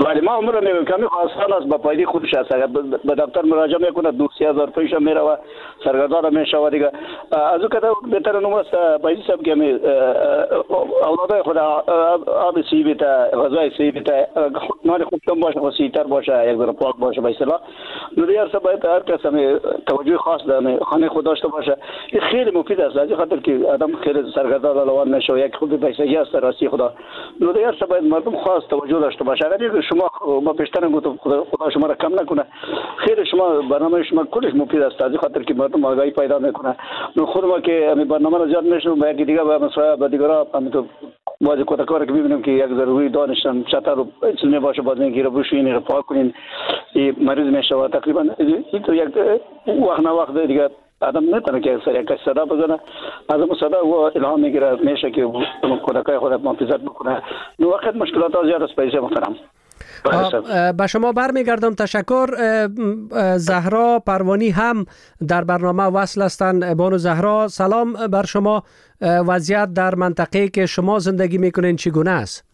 ولی ما عمر میگم کمی آسان است با پایدی خودش است. اگر به دفتر مراجعه میکنه دو سه هزار پیش میره و سرگردان میشه و دیگه از اون کده بهتر نمونه است پایدی سب که می اولادای خود آب سی بیتا غذای سی بیتا نان خوب کم باشه و سیتر باشه یک ذره پاک باشه به اصطلاح. نو دیگر سب باید هر کس هم توجه خاص در خانه خود داشته باشه. این خیلی مفید است از خاطر که آدم خیلی سرگردان روان نشه و یک خود پیسگی است راستی خدا. نو دیگر سب باید مردم خاص توجه داشته باشه. اگر شما ما پیشتر گفتم خدا, خدا شما را کم نکنه. خیلی شما برنامه شما کلش مفید است از خاطر که مردم آگاهی پیدا میکنه. نو خود ما که همین برنامه را زیاد میشنوم با یکی دیگه با مثلا با دیگرا همین تو بعضی کتکار که میبینیم که یک ضروری دانشن چطور رو چیز میباشه باز میگیره بشوین رو پاک کنین این مریض میشه و تقریبا این تو یک وقت نه وقت دیگه آدم نتونه که سر یک صدا بزنه از اون صدا و الهام میگیره میشه که کتکای خود محافظت بکنه. نو وقت مشکلات ها زیاد است پیش محترم. به شما برمیگردم. تشکر. زهرا پروانی هم در برنامه وصل هستند. بانو زهرا سلام بر شما. وضعیت در منطقه که شما زندگی میکنین چگونه است؟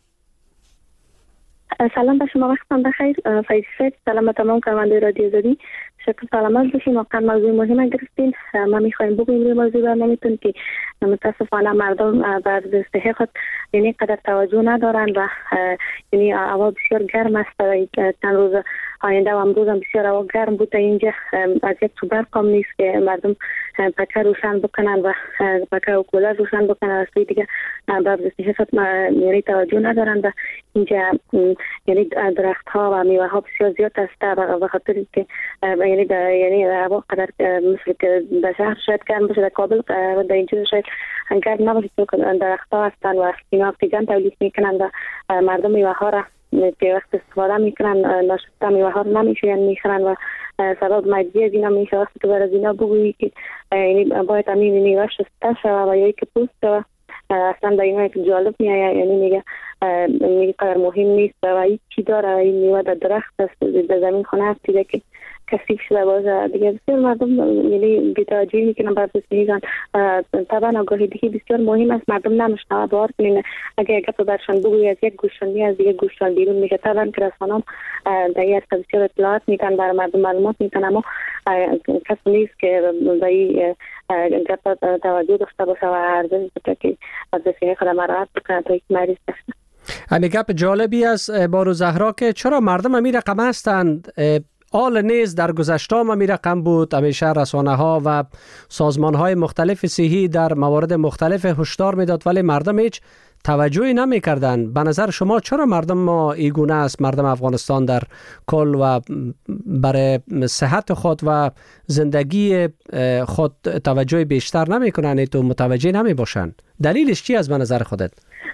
سلام به شما، وقتتان بخیر. فیض صاحب سلام به تمام کارمندان رادیو آزادی. شکر سلامت باشین. واقعا موضوع مهم گرفتین. ما میخوایم بگوییم روی موضوع برنامه‌تون که متاسفانه مردم بر صحت خود یعنی قدر توجه ندارن و یعنی هوا بسیار گرم است. چند روز آینده و امروز هم بسیار هوا گرم بوده. اینجا از یک تو برق هم نیست که مردم پکه روشن بکنن و پکه و کولر روشن بکنن. از سوی دیگه بر صحت یعنی توجه ندارن و اینجا یعنی درخت ها و میوه ها بسیار زیاد است و خاطر که یعنی یعنی هوا قدر مثل که در شهر شاید گرم باشه، در کابل و در اینجا شاید گرم نباشه چون درخت ها هستن و اینا اکسیژن تولید میکنن و مردم میوه ها را که وقت استفاده میکنن ناشسته میوه ها رو نمیشوین میخورن و سبب مجزی از اینا میشه. وقتی که بر از اینا بگویی که یعنی باید همین میوه شسته شوه و یا یک پوست شوه اصلا در اینا یک جالب میایه. یعنی میگه میگه قدر مهم نیست و هیچ چی داره این میوه در درخت است در زمین خونه هست دیگه که کثیف شده باشه دیگه. بسیار مردم یعنی بی‌توجهی میکنن بر بسیارن. طبعا آگاهی دهی بسیار مهم است. مردم نمیشنوه باور کنین اگه اگه تو برشان بگویی از یک گوششان از دیگه گوششان بیرون میشه. طبعا که رسانه‌ها در این بسیار اطلاعات میدن برای مردم معلومات میدن اما کسی نیست که به این گپ توجه داشته باشه و ارزش بده که از صحت خود مراعات بکنه تا یک مریض نشه. همین گپ جالبی است بارو زهرا که چرا مردم همین رقم هستند. آل نیز در گذشته هم می رقم بود. همیشه رسانه ها و سازمان های مختلف صحی در موارد مختلف هشدار میداد ولی مردم هیچ توجهی نمی کردن. به نظر شما چرا مردم ما اینگونه است؟ مردم افغانستان در کل و برای صحت خود و زندگی خود توجه بیشتر نمی کنن تو متوجه نمی باشن. دلیلش چی از به نظر خودت؟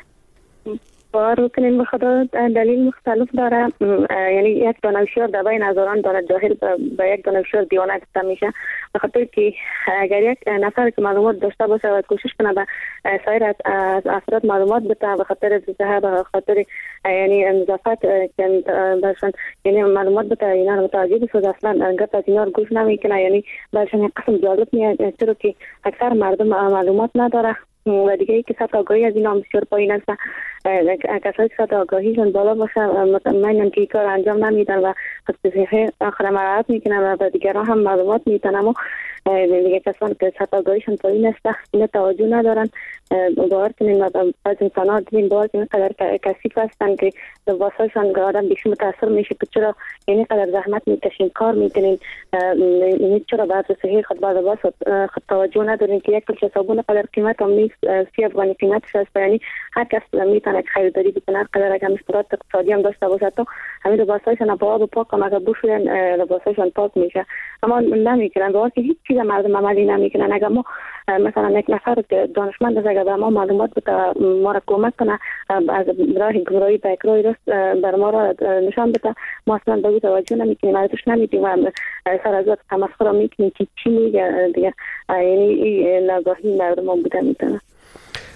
باور کنین به خدا دلیل مختلف داره. یعنی یک دانشجو در بین هزاران داره جاهل به یک دانشجو دیوانه گفته میشه به خاطر که اگر یک نفر که معلومات داشته باشه و کوشش کنه به سایر از افراد معلومات بده به خاطر صحت به خاطر یعنی نظافت که برشان یعنی معلومات بده اینا رو متوجه بشه اصلا گپ از اینا رو گوش نمیکنه. یعنی برشان یک قسم جالب میاد چرا که اکثر مردم معلومات نداره و دیگه ای که سطح آگاهی از اینا بسیار پایین است. کسایی که سطح آگاهیشون بالا باشه مطمئنم که این کار انجام نمیدن و صحت آخر مراعات میکنن و به دیگران هم معلومات میدن اما دیگه کسان که سطح آگاهیشون پایین است اینا توجه ندارن. باور کنین بعض انسان‌ها دیدین باور کنین قدر کثیف هستن که واسهشان آدم بیشتر متاثر میشه که چرا یعنی قدر زحمت میکشین کار میکنین یعنی چرا بعد صحیح خود بعد باز خود توجه ندارین که یک کلچه صابون قدر قیمت هم نیست سی افغانی قیمتش است. یعنی هر کس میتونه خریداری بکنه قدر اگر مشکلات اقتصادی هم داشته باشه تو همین لباسایشان با آب پاک هم اگر بشورن لباسایشان پاک میشه اما نمیکنن. باور که هیچ چیز مردم عملی نمیکنن. اگر ما مثلا یک نفر که دانشمند است اگر به ما معلومات بده ما را کمک کنه از راه گمراهی به راه راست بر ما را نشان بده ما اصلا به او توجه نمیکنیم ارزش نمیدیم و سر از وقت تمسخر میکنیم که چی میگه دیگه. یعنی این نگاهی مردم بوده میتونه.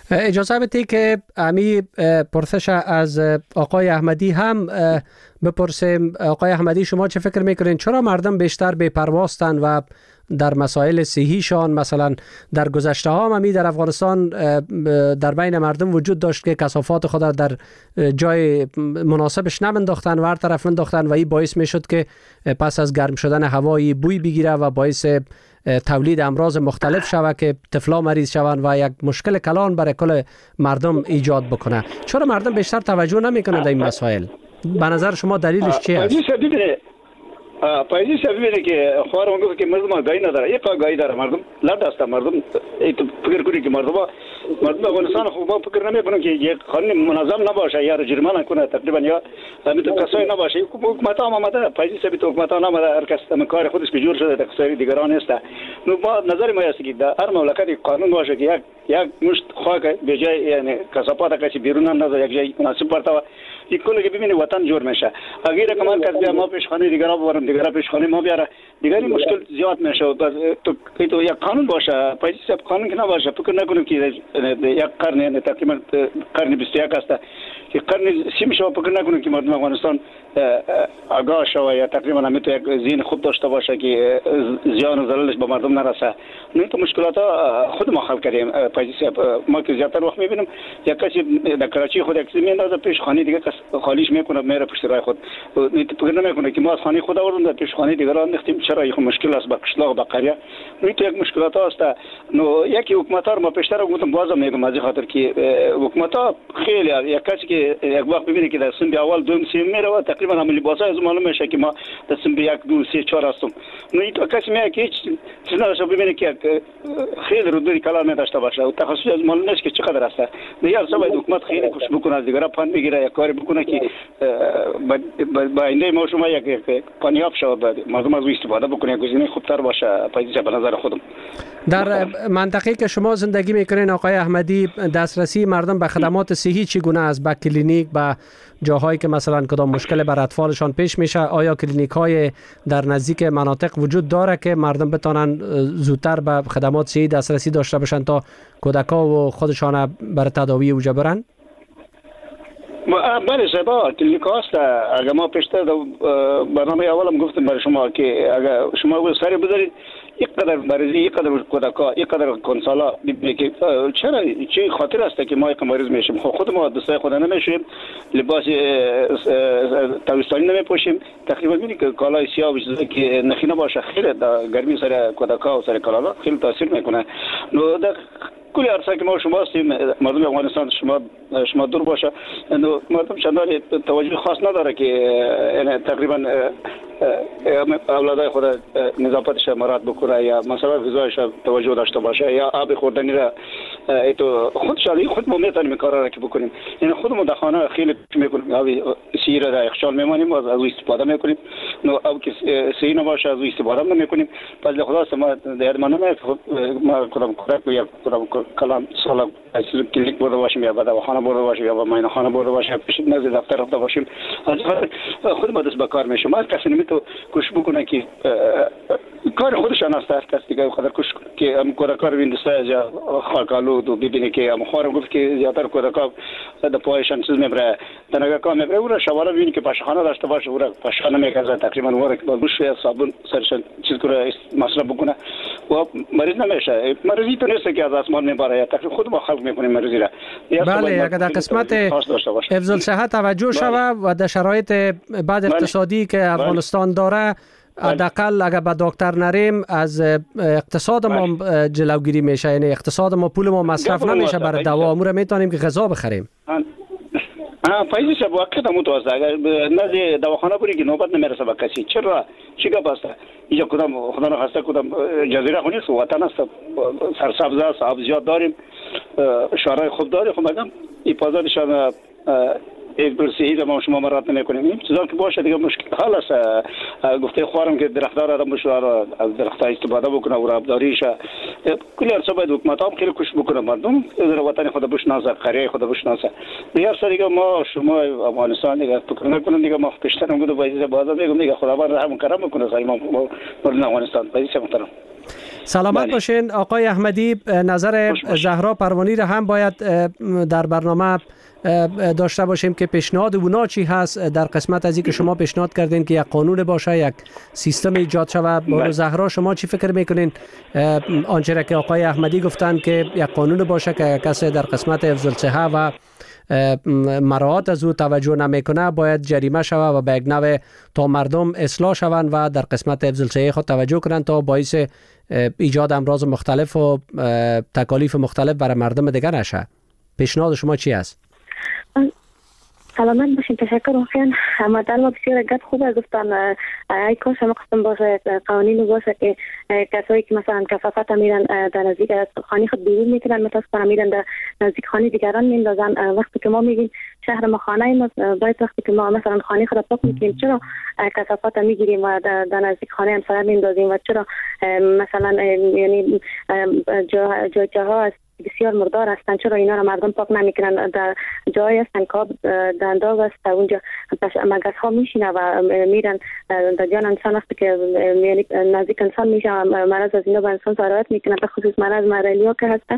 اجازه بدید که امی پرسش از آقای احمدی هم بپرسیم. آقای احمدی، شما چه فکر میکنین چرا مردم بیشتر بی‌پرواستن و در مسائل صحیشان؟ مثلا در گذشته ها هم در افغانستان در بین مردم وجود داشت که کثافات خود در جای مناسبش نمنداختن و هر طرف انداختن و این باعث می شد که پس از گرم شدن هوایی بوی بگیره و باعث تولید امراض مختلف شود که طفلا مریض شوند و یک مشکل کلان برای کل مردم ایجاد بکنه. چرا مردم بیشتر توجه نمیکنند این مسائل؟ به نظر شما دلیلش چی است؟ پایزی سبیلی که خوارم گفت که مردم گای نداره، یک گای داره مردم لرد است. مردم فکر کنی که مردم مردم افغانستان خوب فکر نمیکنن که یک قانون منظم نباشه یا جریمه کنه تقریبا یا میتونه کسایی نباشه. حکومت هم آمده، پایزی سبیت حکومت هم آمده، هر کس هم کار خودش به جور شده، تقصیر دیگران نیست. نو ما نظر ما است که در هر مملکتی قانون باشه که یک یک مشت خاک به جای یعنی کثافات کسی بیرون نندازه، یک جای مناسب پرتاوه این کلی که ببینی وطن جور میشه. اگر کمان کس بیا ما پیشخانه دیگرا ببرم، دیگرا پیشخانه ما بیاره، دیگری مشکل زیاد میشه. تو تو یک قانون باشه، پایزی سب قانون که نباشه فکر نکنیم که یک قرن تقریبا قرن بیست و یک است که قرن سی میشه فکر نکنیم که مردم افغانستان آگاه شوه یا تقریبا هم تو یک ذهن خوب داشته باشه که زیان و ضررش به مردم نرسه. نه تو مشکلات خود ما حل کردیم. پایزی سب ما که زیاتر وقت میبینیم یک کسی در کراچی خود یک میندازه پیش خانه دیگه کس خالیش میکنه میره پشت راه خود. فکر نمیکنه که ما از خانه خود آوردیم پیش خانه دیگران انداختیم. چرا این مشکل است با قشلاق با قریه؟ نه تو یک مشکلات است. نو یکی حکومت‌ها ما پیشتر گفتم بازم میگم از خاطر که حکومت‌ها خیلی یک کسی که یک وقت ببینه که در سن اول دوم سوم میره تقریبا هم لباسا از معلوم میشه که ما در سن یک دو سه چهار هستم. نو این کسی میگه که چیزی نشه ببینه که خیلی رودی کلام نداشته باشه و تخصص از معلوم نیست که چقدر است. دیگر سبب حکومت خیلی خوش بکنه از دیگران پند بگیره یک کاری بکنه که با اینده ما شما یک پانیاب شود مردم از استفاده بکنه گزینه خوبتر باشه. پایزی به نظر خودم در منطقه‌ای که شما زندگی میکنین آقای احمدی دسترسی مردم به خدمات صحی چگونه است؟ به کلینیک، به جاهایی که مثلا کدام مشکل بر اطفالشان پیش میشه، آیا کلینیک های در نزدیک مناطق وجود داره که مردم بتونن زودتر به خدمات صحی دسترسی داشته باشن تا کودکا و خودشان بر تداوی اوجا برن؟ بله شبا کلینیک هست. اگر ما پیشتر برنامه اولم گفتم برای شما که اگر شما سری بذارید یک قدر مریضی، یک قدر کودکا، یک قدر کنسالا که چرا چه خاطر است که ما یک مریض میشیم؟ خود ما دوستای خود نمیشیم، لباس تابستانی نمیپوشیم، تقریبا میبینی که کالای سیاه و که نخینه باشه خیلی گرمی سر کودکا و سر کلالا خیلی تاثیر میکنه. نو در کلی عرصه که ما شما هستیم مردم افغانستان شما شما دور باشه نو مردم چندان توجه خاص نداره که یعنی تقریبا اولادای خود نظافتش مراد بکنه یا مثلا غذایش توجه داشته باشه یا آب خوردنی را تو خود شالی خود ما میتونیم کارا را که بکنیم. یعنی خودمون در خانه خیلی میکنیم، آب سیر را یخچال میمونیم از او استفاده میکنیم. نو آب که سیر نباشه از او استفاده نمیکنیم. پس خدا است ما در منو ما کدام کار یا کدام کلام سالا کلیک برده باشیم یا بعد خانه برده باشیم یا با ماین خانه برده باشیم پیش نزد دفتر رفته باشیم. از خود ما دست به کار میشیم. هر کسی نمیتونه کوشش بکنه که کار خودشان است. هر کسی دیگه خودش کوشش که هم کار ویندسای یا خاکالود و ببینه که هم خورم گفت که زیادتر کودکا در پایشان چیز میبره دنگا کام میبره او را شواله ببینی که پاشخانه داشته باشه او را پاشخانه میکرده تقریبا او را که با بوش یا صابون سرشان چیز کنه مصرف بکنه و مریض نمیشه. مریضی تو نیست که از آسمان میبره یا تقریبا خود ما خلق میکنیم مریضی را. بله اگر در قسمت حفظ الصحت توجه شود و در شرایط بعد اقتصادی که افغانستان داره حداقل اگر به دکتر نریم از اقتصاد ما جلوگیری میشه، یعنی اقتصاد ما پول ما مصرف نمیشه برای دوا، امور میتونیم که غذا بخریم. ها فایده شب وقت هم تو است. اگر نه دواخانه بری که نوبت نمیرسه به کسی چرا چی گپ است؟ اینجا کدام خدا نخواسته کدام جزیره خونی است، وطن است، سرسبز است، آب زیاد داریم، شهرهای خوب داریم. خب مگم این پازارشان یک برسید ما شما مرات نمیکنیم. این چیزا که باشه دیگه مشکل حال است. گفته خوارم که درختدار آدم بشه از درخت استفاده بکنه و آبداریش کلی ارسا باید حکومت هم خیلی کوشش بکنه مردم در وطن خود بشناسه، قریه خود بشناسه. دیگه ارسا دیگه ما شما افغانستان دیگه فکر نکنیم دیگه ما پیشتر هم گفتم باید بازم میگم دیگه خداوند رحم کرم بکنه سایه ما مردم افغانستان. باید محترم سلامت باشین آقای احمدی. نظر زهرا پروانی را هم باید در برنامه داشته باشیم که پیشنهاد اونا چی هست در قسمت از این که شما پیشنهاد کردین که یک قانون باشه، یک سیستم ایجاد شود. با زهرا شما چی فکر میکنین؟ آنچه را که آقای احمدی گفتن که یک قانون باشه که کسی در قسمت حفظ الصحه و مراعات از او توجه نمیکنه باید جریمه شود و به یک نوع تا مردم اصلاح شوند و در قسمت حفظ الصحه خود توجه کنند تا باعث ایجاد امراض مختلف و تکالیف مختلف برای مردم دیگر نشه. پیشنهاد شما چی است؟ سلامت باشین. تشکر. واقعا مدل بسیار گپ خوبه گفتن. ای کاش هم قسم باشه قوانین باشه که کسایی که مثلا کثافت میرن در نزدیک خانه خود بیرون میکنن، متاسفانه میرن در نزدیک خانه دیگران میندازن. وقتی که ما میگیم شهر ما خانه ما، باید وقتی که ما مثلا خانه خود پاک میکنیم چرا کثافت میگیریم و در نزدیک خانه همسایه میندازیم و چرا مثلا یعنی جا جاها است بسیار مردار هستن، چرا اینا را مردم پاک نمیکنن؟ در جایی هستن که دنداغ است اونجا مگس ها میشینه و میرن در جان انسان است که یعنی نزدیک انسان میشه، مرض از اینا به انسان سرایت میکنه، به خصوص مرض مرالیو که هست.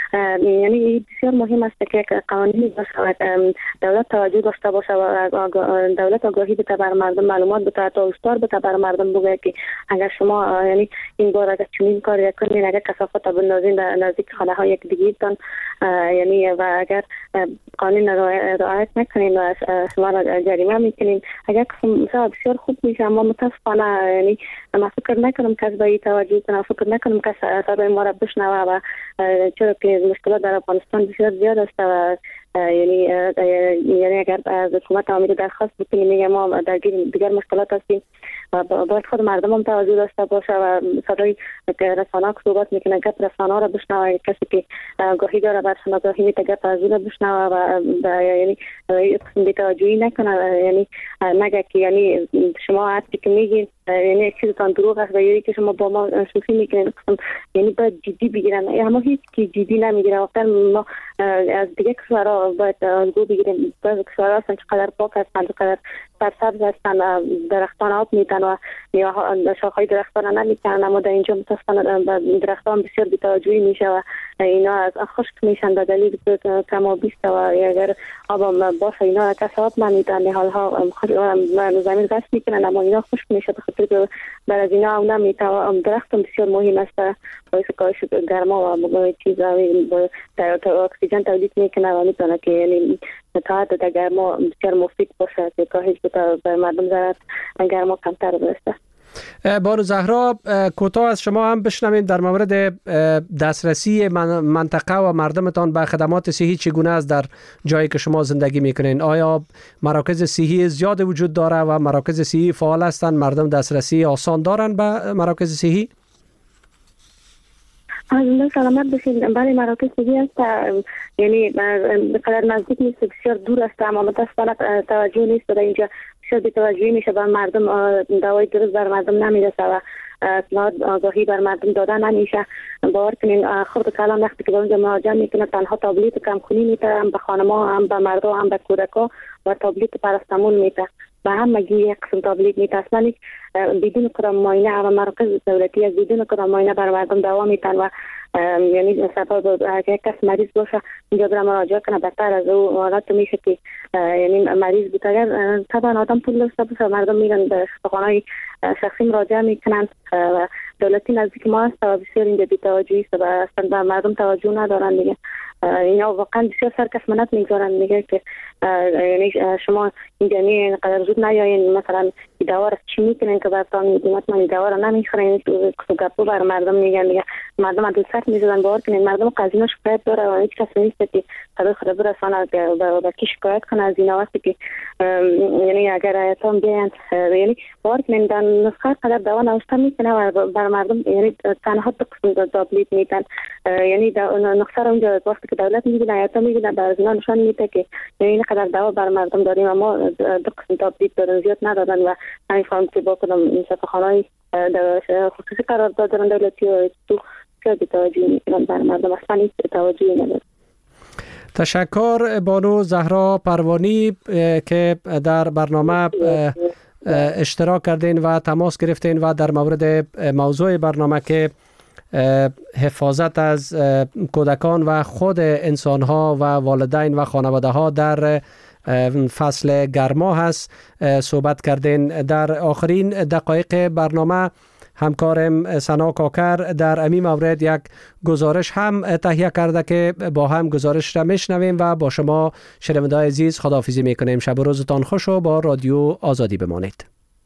یعنی بسیار مهم است که قوانین باشه و دولت توجه داشته باشه و دولت آگاهی بده بر مردم، معلومات بده تا استار بده بر مردم، بگه که اگر شما یعنی این بار اگر چنین کاری کنین، اگر کثافت بندازین در نزدیک خانه های یک دیگه‌تان یعنی و اگر قانون رعایت نکنین و شما را جریمه میکنین، اگر مثلا بسیار خوب میشه. اما متاسفانه یعنی من فکر نکنم کس به این توجه کنه، فکر نکنم کس صدای ما را بشنوه و چرا که مشکلات در افغانستان بسیار زیاد است و یعنی یعنی اگر از حکومت آمریکا درخواست بکنیم میگه ما در دیگر مشکلات هستیم و باید خود مردم هم توجه داشته باشه و صدای رسانه‌ها که صحبت میکنه گپ رسانه‌ها را بشنوه، کسی که آگاهی داره بر آگاهی میده گپ از اون بشنوه و یعنی قسم بی‌توجهی نکنه، یعنی نگه که یعنی شما حتی که میگین یعنی یک چیزتان دروغ است و یعنی که شما با ما شوخی میکنین، یعنی باید جدی بگیرن. اما هیچ کی جدی نمیگیره. واقعا ما از دیگه کشورها باید الگو بگیریم. بعضی کشورها هستن که قدر پاک هستن، قدر سرسبز هستن، درختان آب میدن و شاخهای درختان را نمیکنن، اما در اینجا متاسفانه درختان بسیار بی‌توجهی میشه و اینا از خشک میشن به دلیل کم آبی است و اگر آب باشه اینا کس آب نمیدن، حالها زمین غصب میکنن اما اینا خشک میشه به خاطر که بر از اینا هم نمیتوان. درخت بسیار مهم است، باعث کاهش گرما و چیزا اکسیژن تولید میکنه و میتونه که یعنی تا در گرما بسیار مفید باشه که کاهش بده به مردم ضرر گرما کمتر برسه. بانو زهرا کوتاه از شما هم بشنویم در مورد دسترسی منطقه و مردمتان به خدمات صحی چگونه است در جایی که شما زندگی میکنین؟ آیا مراکز صحی زیاد وجود داره و مراکز صحی فعال هستند؟ مردم دسترسی آسان دارن به مراکز صحی؟ از سلامت باشید. بله مراکز صحی هست، یعنی بقدر نزدیک نیست، بسیار دور است، اما متاسفانه توجه نیست در اینجا، بسیار بی‌توجهی میشه به مردم، دوای درست بر مردم نمیرسه و آگاهی بر مردم داده نمیشه. باور کنین خود کلام وقتی که به اونجا مراجعه میکنه تنها تابلیت کمخونی میده، هم به خانم‌ها هم به مردم هم به کودک‌ها و تابلیت پاراسیتامول میده و هم مگی یک قسم تابلیت میده. اصلا بدون کدام معاینه و مراکز دولتی از بدون کدام معاینه بر مردم دوا میدن و یعنی سبب اگر کس مریض باشه اینجا برای مراجعه کنه بهتر از او حالت میشه که یعنی مریض بود. اگر طبعا آدم پول داشته باشه مردم میرن به خانه‌های شخصی مراجعه میکنن و دولتی نزدیک ما هست و بسیار اینجا بی‌توجهی است و اصلا به مردم توجه ندارن دیگه. اینا واقعا بسیار سرکسمنت میگذارن، میگه که یعنی شما اینجا نه قدر زود نیاین مثلا دوا را چی میکنین که براتون حکومت من دوا را نمیخورین، تو گپو بر مردم میگن دیگه مردم از سر میزدن. باور کنین مردم قضیه شکایت داره و هیچ کس نیست که صدای خود برسانه به کی شکایت کنه از اینا. وقتی که یعنی اگر ایتام بیان یعنی باور کنین در نسخه قدر دوا نوشته میکنه و بر مردم یعنی تنها دو قسم تابلیت میدن، یعنی نسخه را اونجا وقتی که دولت میگه ایتام میگه در اینا نشان میده که یعنی این قدر دوا بر مردم داریم اما دو قسم تابلیت دارن زیاد ندادن و نمیفهم که با کدام شفاخانه‌های خصوصی قرار دادن دولتی و تو که بی‌توجهی میکنن بر مردم، اصلا هیچ توجهی ندارن. تشکر بانو زهرا پروانی که در برنامه اشتراک کردین و تماس گرفتین و در مورد موضوع برنامه که حفاظت از کودکان و خود انسانها و والدین و خانواده ها در فصل گرما هست صحبت کردین. در آخرین دقایق برنامه همکارم سنا کاکر در امی مورد یک گزارش هم تهیه کرده که با هم گزارش را میشنویم و با شما شنوندگان عزیز خداحافظی میکنیم. شب و روزتان خوش و با رادیو آزادی بمانید.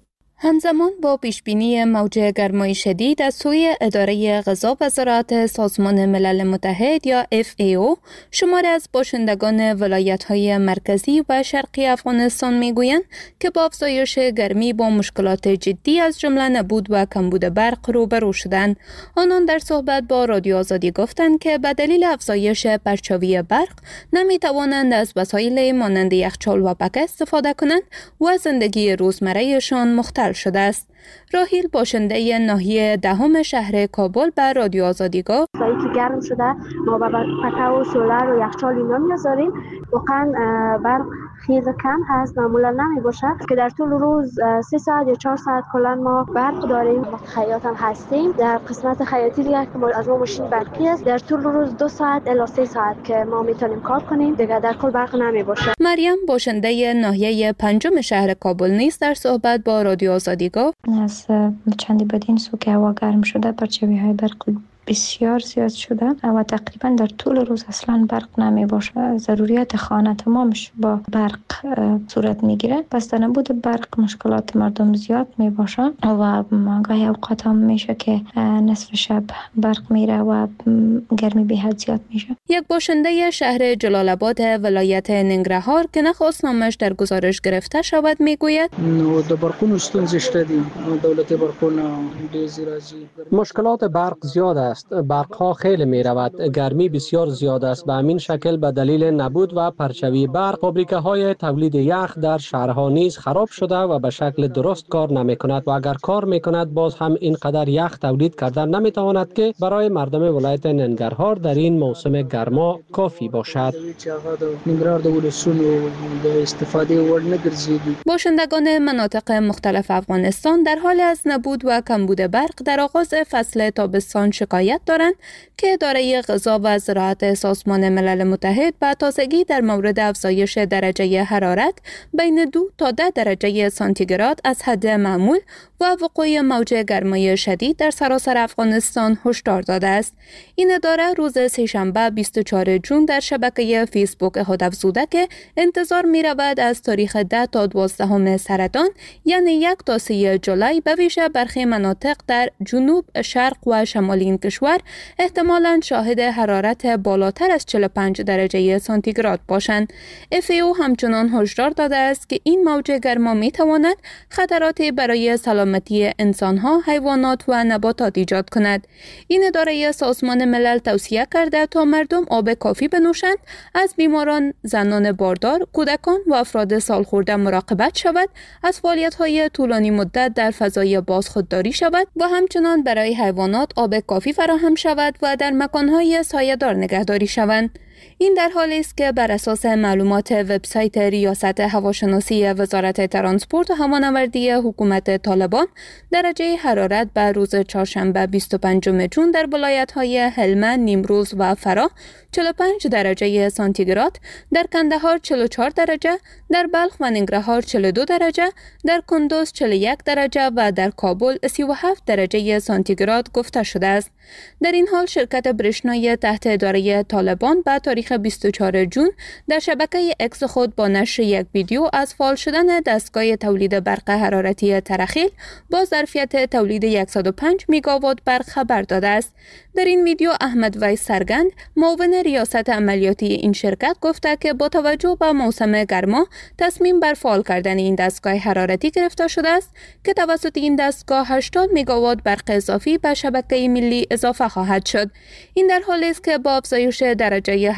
همزمان با پیشبینی موج گرمای شدید از سوی اداره غذا و زراعت سازمان ملل متحد یا اف ای او، شماری از باشندگان ولایت‌های مرکزی و شرقی افغانستان میگویند که با افزایش گرمی با مشکلات جدی از جمله نبود و کمبود برق روبرو شدند. آنان در صحبت با رادیو آزادی گفتند که به دلیل افزایش پرچاوی برق نمیتوانند از وسایل مانند یخچال و پکه استفاده کنند و زندگی روزمرهشان مختل شده است. راهیل باشنده ناحیه دهم شهر کابل به رادیو آزادی گفت وقتی که گرم شده ما با پکه و سولر و یخچال اینا میذاریم، واقعا برق خیلی کم هست، معمولا نمی باشه که در طول روز سه ساعت یا چهار ساعت کلا ما برق داریم. وقت خیاط هم هستیم، در قسمت خیاطی دیگه که ما از ما ماشین برقی است، در طول روز دو ساعت الی سه ساعت که ما میتونیم کار کنیم دیگه، در کل برق نمی باشه. مریم باشنده ناحیه پنجم شهر کابل نیز در صحبت با رادیو آزادی گفت از چندی بدین سو که هوا گرم شده پرچاوی های برق بسیار زیاد شده و تقریبا در طول روز اصلا برق نمی باشه. ضروریات خانه تمامش با برق صورت میگیره، پس در نبود برق مشکلات مردم زیاد می باشه و گاهی اوقات هم میشه که نصف شب برق میره و گرمی به حد زیاد میشه. یک باشنده شهر جلال آباد ولایت ننگرهار که نخواست نامش در گزارش گرفته شود میگوید نو د برقونو ستونزې شته دي، دولت برقونه ډېر راځي. مشکلات برق زیاد است. برق ها خیلی می رود. گرمی بسیار زیاد است. به همین شکل به دلیل نبود و پرچاوی برق فابریکه های تولید یخ در شهرها نیز خراب شده و به شکل درست کار نمی کند و اگر کار می کند باز هم اینقدر یخ تولید کردن نمی تواند که برای مردم ولایت ننگرهار در این موسم گرما کافی باشد. باشندگان مناطق مختلف افغانستان در حال از نبود و کمبود برق در آغاز فصل تابستان شکایت دارند که اداره غذا و زراعت سازمان ملل متحد به تازگی در مورد افزایش درجه حرارت بین دو تا ده درجه سانتیگراد از حد معمول و وقوع موج گرمای شدید در سراسر افغانستان هشدار داده است. این اداره روز سه‌شنبه بیست و چهارم ژوئن در شبکه فیسبوک خود افزوده که انتظار می رود از تاریخ ده تا دوازدهم سرطان یعنی یک تا سه جولای به ویژه برخی مناطق در جنوب، شرق و شمال این کشور احتمالاً شاهد حرارت بالاتر از چهل و پنج درجه سانتیگراد باشند. اف ای او همچنان هشدار داده است که این موج گرما می تواند خطراتی برای سلامتی انسانها، حیوانات و نباتات ایجاد کند. این اداره سازمان ملل توصیه کرده تا مردم آب کافی بنوشند، از بیماران، زنان باردار، کودکان و افراد سالخورده مراقبت شود، از فعالیت‌های طولانی مدت در فضای باز خودداری شود و همچنان برای حیوانات آب کافی فراهم شود و در مکان‌های سایه‌دار نگهداری شوند. این در حالی است که بر اساس معلومات وبسایت ریاست هواشناسی وزارت ترانسپورت و هوانوردی حکومت طالبان، درجه حرارت بر روز چهارشنبه بیست و پنجم ژوئن در ولایت‌های هلمند، نیمروز و فراه چهل و پنج درجه سانتیگراد، در کندهار چهل و چهار درجه، در بلخ و ننگرهار چهل و دو درجه، در کندوز چهل و یک درجه و در کابل سی و هفت درجه سانتیگراد گفته شده است. در این حال شرکت برشنای تحت اداره طالبان به تاریخ بیست و چهارم ژوئن در شبکه اکس خود با نشر یک ویدیو از فعال شدن دستگاه تولید برق حرارتی ترخیل با ظرفیت تولید صد و پنج مگاوات برق خبر داده است. در این ویدیو احمد ویس سرگند، معاون ریاست عملیاتی این شرکت، گفته که با توجه به موسم گرما تصمیم بر فعال کردن این دستگاه حرارتی گرفته شده است که توسط این دستگاه هشتاد مگاوات برق اضافی به شبکه ملی اضافه خواهد شد. این در حالی است که با افزایش درجه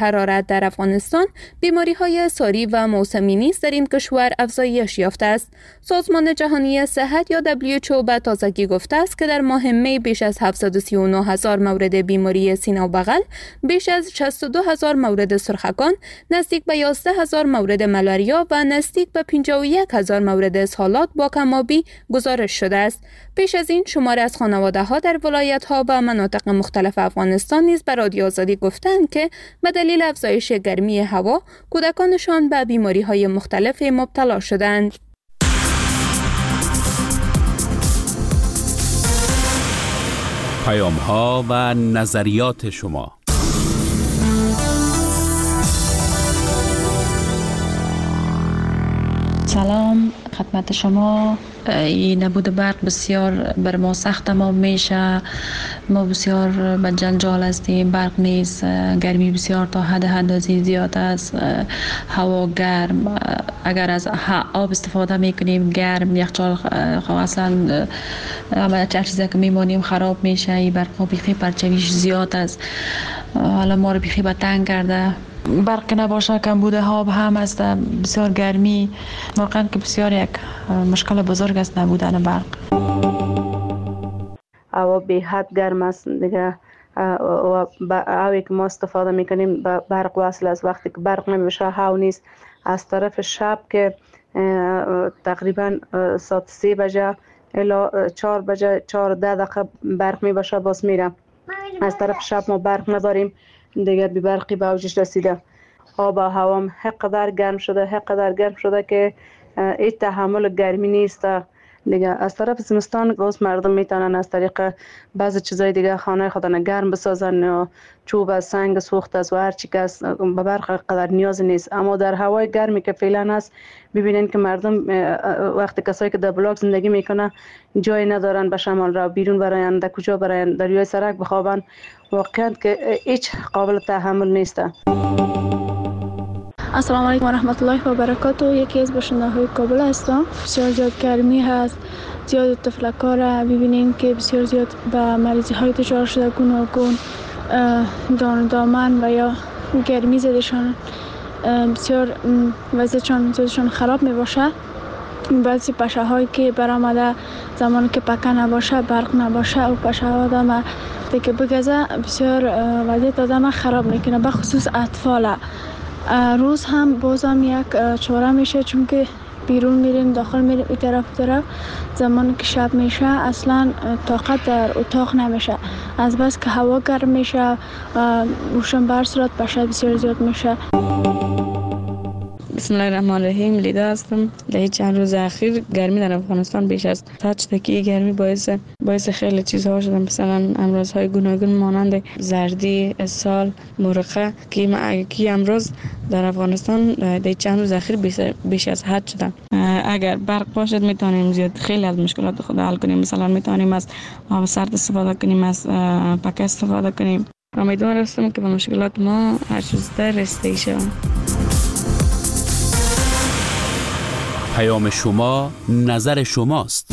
حرارت در افغانستان، بیماری های ساری و موسمی نیز در این کشور افزایش یافته است. سازمان جهانی صحت یا دبلیو اچ او به تازگی گفته است که در ماه می بیش از هفتصد و سی و نه هزار مورد بیماری سینه و بغل، بیش از شصت و دو هزار مورد سرخکان، نزدیک به یازده هزار مورد ملاریا و نزدیک به پنجاه و یک هزار مورد اسهالات با کمابی گزارش شده است. پیش از این شمار از خانواده ها در ولایت ها و مناطق مختلف افغانستان نیز به رادیو آزادی گفتند که به دلیل افزایش گرمی هوا کودکانشان به بیماری های مختلف مبتلا شدند. پیام ها و نظریات شما. سلام خدمت شما. این نبود برق بسیار بر ما سخت ما میشه. ما بسیار به جنجال هستیم. برق نیست، گرمی بسیار تا حد حدازی زیاد است، هوا گرم. اگر از آب استفاده میکنیم گرم، یخچال اصلا هر چیزی که میمانیم خراب میشه. این برق بیخی پرچویش زیاد است، حالا ما رو بیخی به تنگ کرده. برق نباشه کمبود آب هم است، بسیار گرمی. واقعا که بسیار یک مشکل بزرگ است نبودن برق. هوا به حد گرم است دیگه و هوایی که ما استفاده میکنیم به برق وصل است. وقتی که برق نمیشه هوا نیست. از طرف شب که تقریبا ساعت سه بجه الی چهار بجه چهار ده دقیقه برق میباشه باز میره. از طرف شب ما برق نداریم دیگه، بی برقی به اوجش رسیده. آب و هوام حقدر گرم شده حقدر گرم شده که هیچ تحمل گرمی نیست دیگه. از طرف زمستان باز مردم میتونن از طریق بعضی چیزای دیگه خانه خودن گرم بسازن، یا چوب سنگ سوخت از و هر چی که به برق قدر نیاز نیست. اما در هوای گرمی که فعلا هست ببینین که مردم وقتی کسایی که در بلاک زندگی میکنه جای ندارن به شمال را بیرون براین، در کجا براین، در روی سرک بخوابن. واقعا که هیچ قابل تحمل نیست. السلام علیکم و رحمت الله و برکاته. یکی از باشنده‌های کابل هستم. بسیار زیاد گرمی هست، زیاد تفلک‌ها را ببینیم که بسیار زیاد به مریضی های دچار شده، گوناگون دان دامن و یا گرمی زدشان بسیار وضعشان زیادشان خراب می باشه. بعضی پشه هایی که برآمده زمانی که پکه نباشه، برق نباشه و پشه ها آدم دیگه بگذه بسیار وضعیت آدم خراب میکنه، به خصوص اطفال. روز هم بازم یک چاره میشه، چون که بیرون میریم داخل میریم این طرف طرف. زمانی که شب میشه اصلا طاقت در اتاق نمیشه، از بس که هوا گرم میشه روشن بر صورت پشه بسیار زیاد میشه. بسم الله الرحمن الرحیم. لیدا هستم. در چند روز اخیر گرمی در افغانستان بیش از حد شده که گرمی باعث باعث خیلی چیزها شده، مثلا امراض‌های گوناگون مانند زردی، اسهال، مرقه که کی امراض در افغانستان در چند روز اخیر بیش از حد شده. اگر برق باشد میتونیم زیاد خیلی از مشکلات خود حل کنیم. مثلا میتونیم از آب سرد استفاده کنیم، از پکه استفاده کنیم. امیدوار هستم که به مشکلات ما هر چیز در رسیده شود. پیام شما نظر شماست.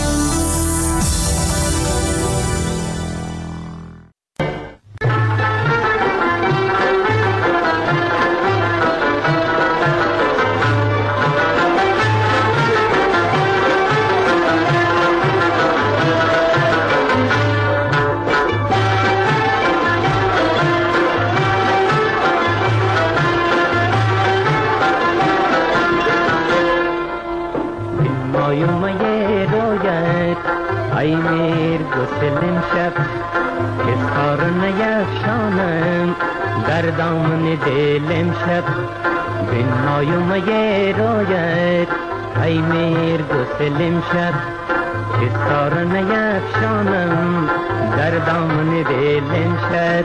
ای میر گسلم شب که خار نیفشانم در دامن دلم شب بین مایم یه رویت. ای میر گسلم شب که خار نیفشانم در دامن دلم شب.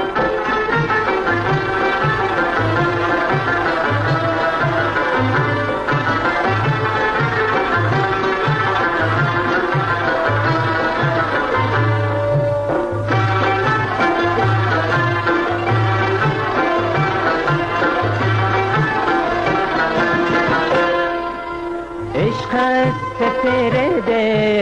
तेरे दिल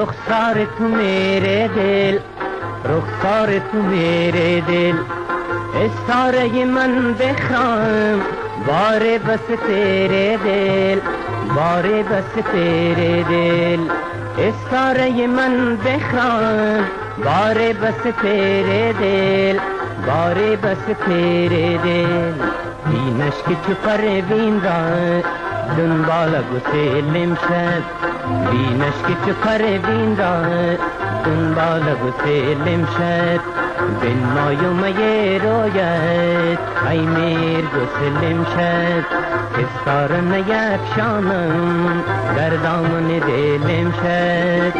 रुखसार तू मेरे दिल रुखसार तू मेरे दिल استاره من بخرام باره بس تیره دل باره بس تیره دل استاره من بخرام باره بس تیره دل باره بس تیره دل اینش که چو پروین را دنبال گسلم شد بینش که چو پروین را دنبال گسلم شد بین مایومه رویت ای میر گسلم شد استاره نیفشانم در دامن دلم شد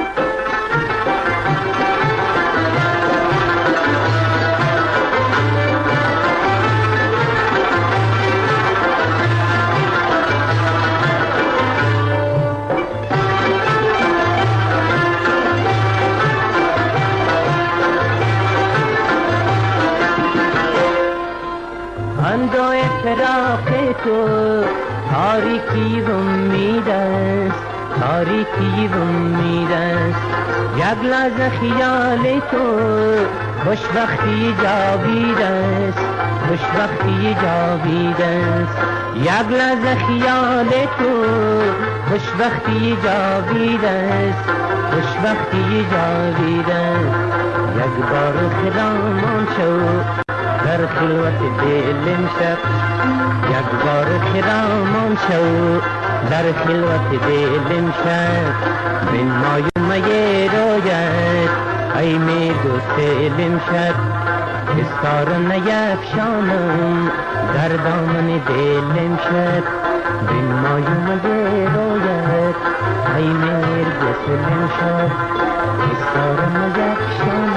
اندوه فراق تو تاریکی و امید است تاریکی و امید است یک لحظه خیال تو خوشبختی جاوید است خوشبختی جاوید است یک لحظه خیال تو خوشبختی جاوید است خوشبختی جاوید است یک بار خرامان شو در خلوت دلم شب یک بار خرامان شو در خلوت دلم شب بین مایومه رویت ای می گسلم شب استاره نیفشانم در دامن دلم شب بین مایومه رویت ای می گسلم شب استاره نیفشانم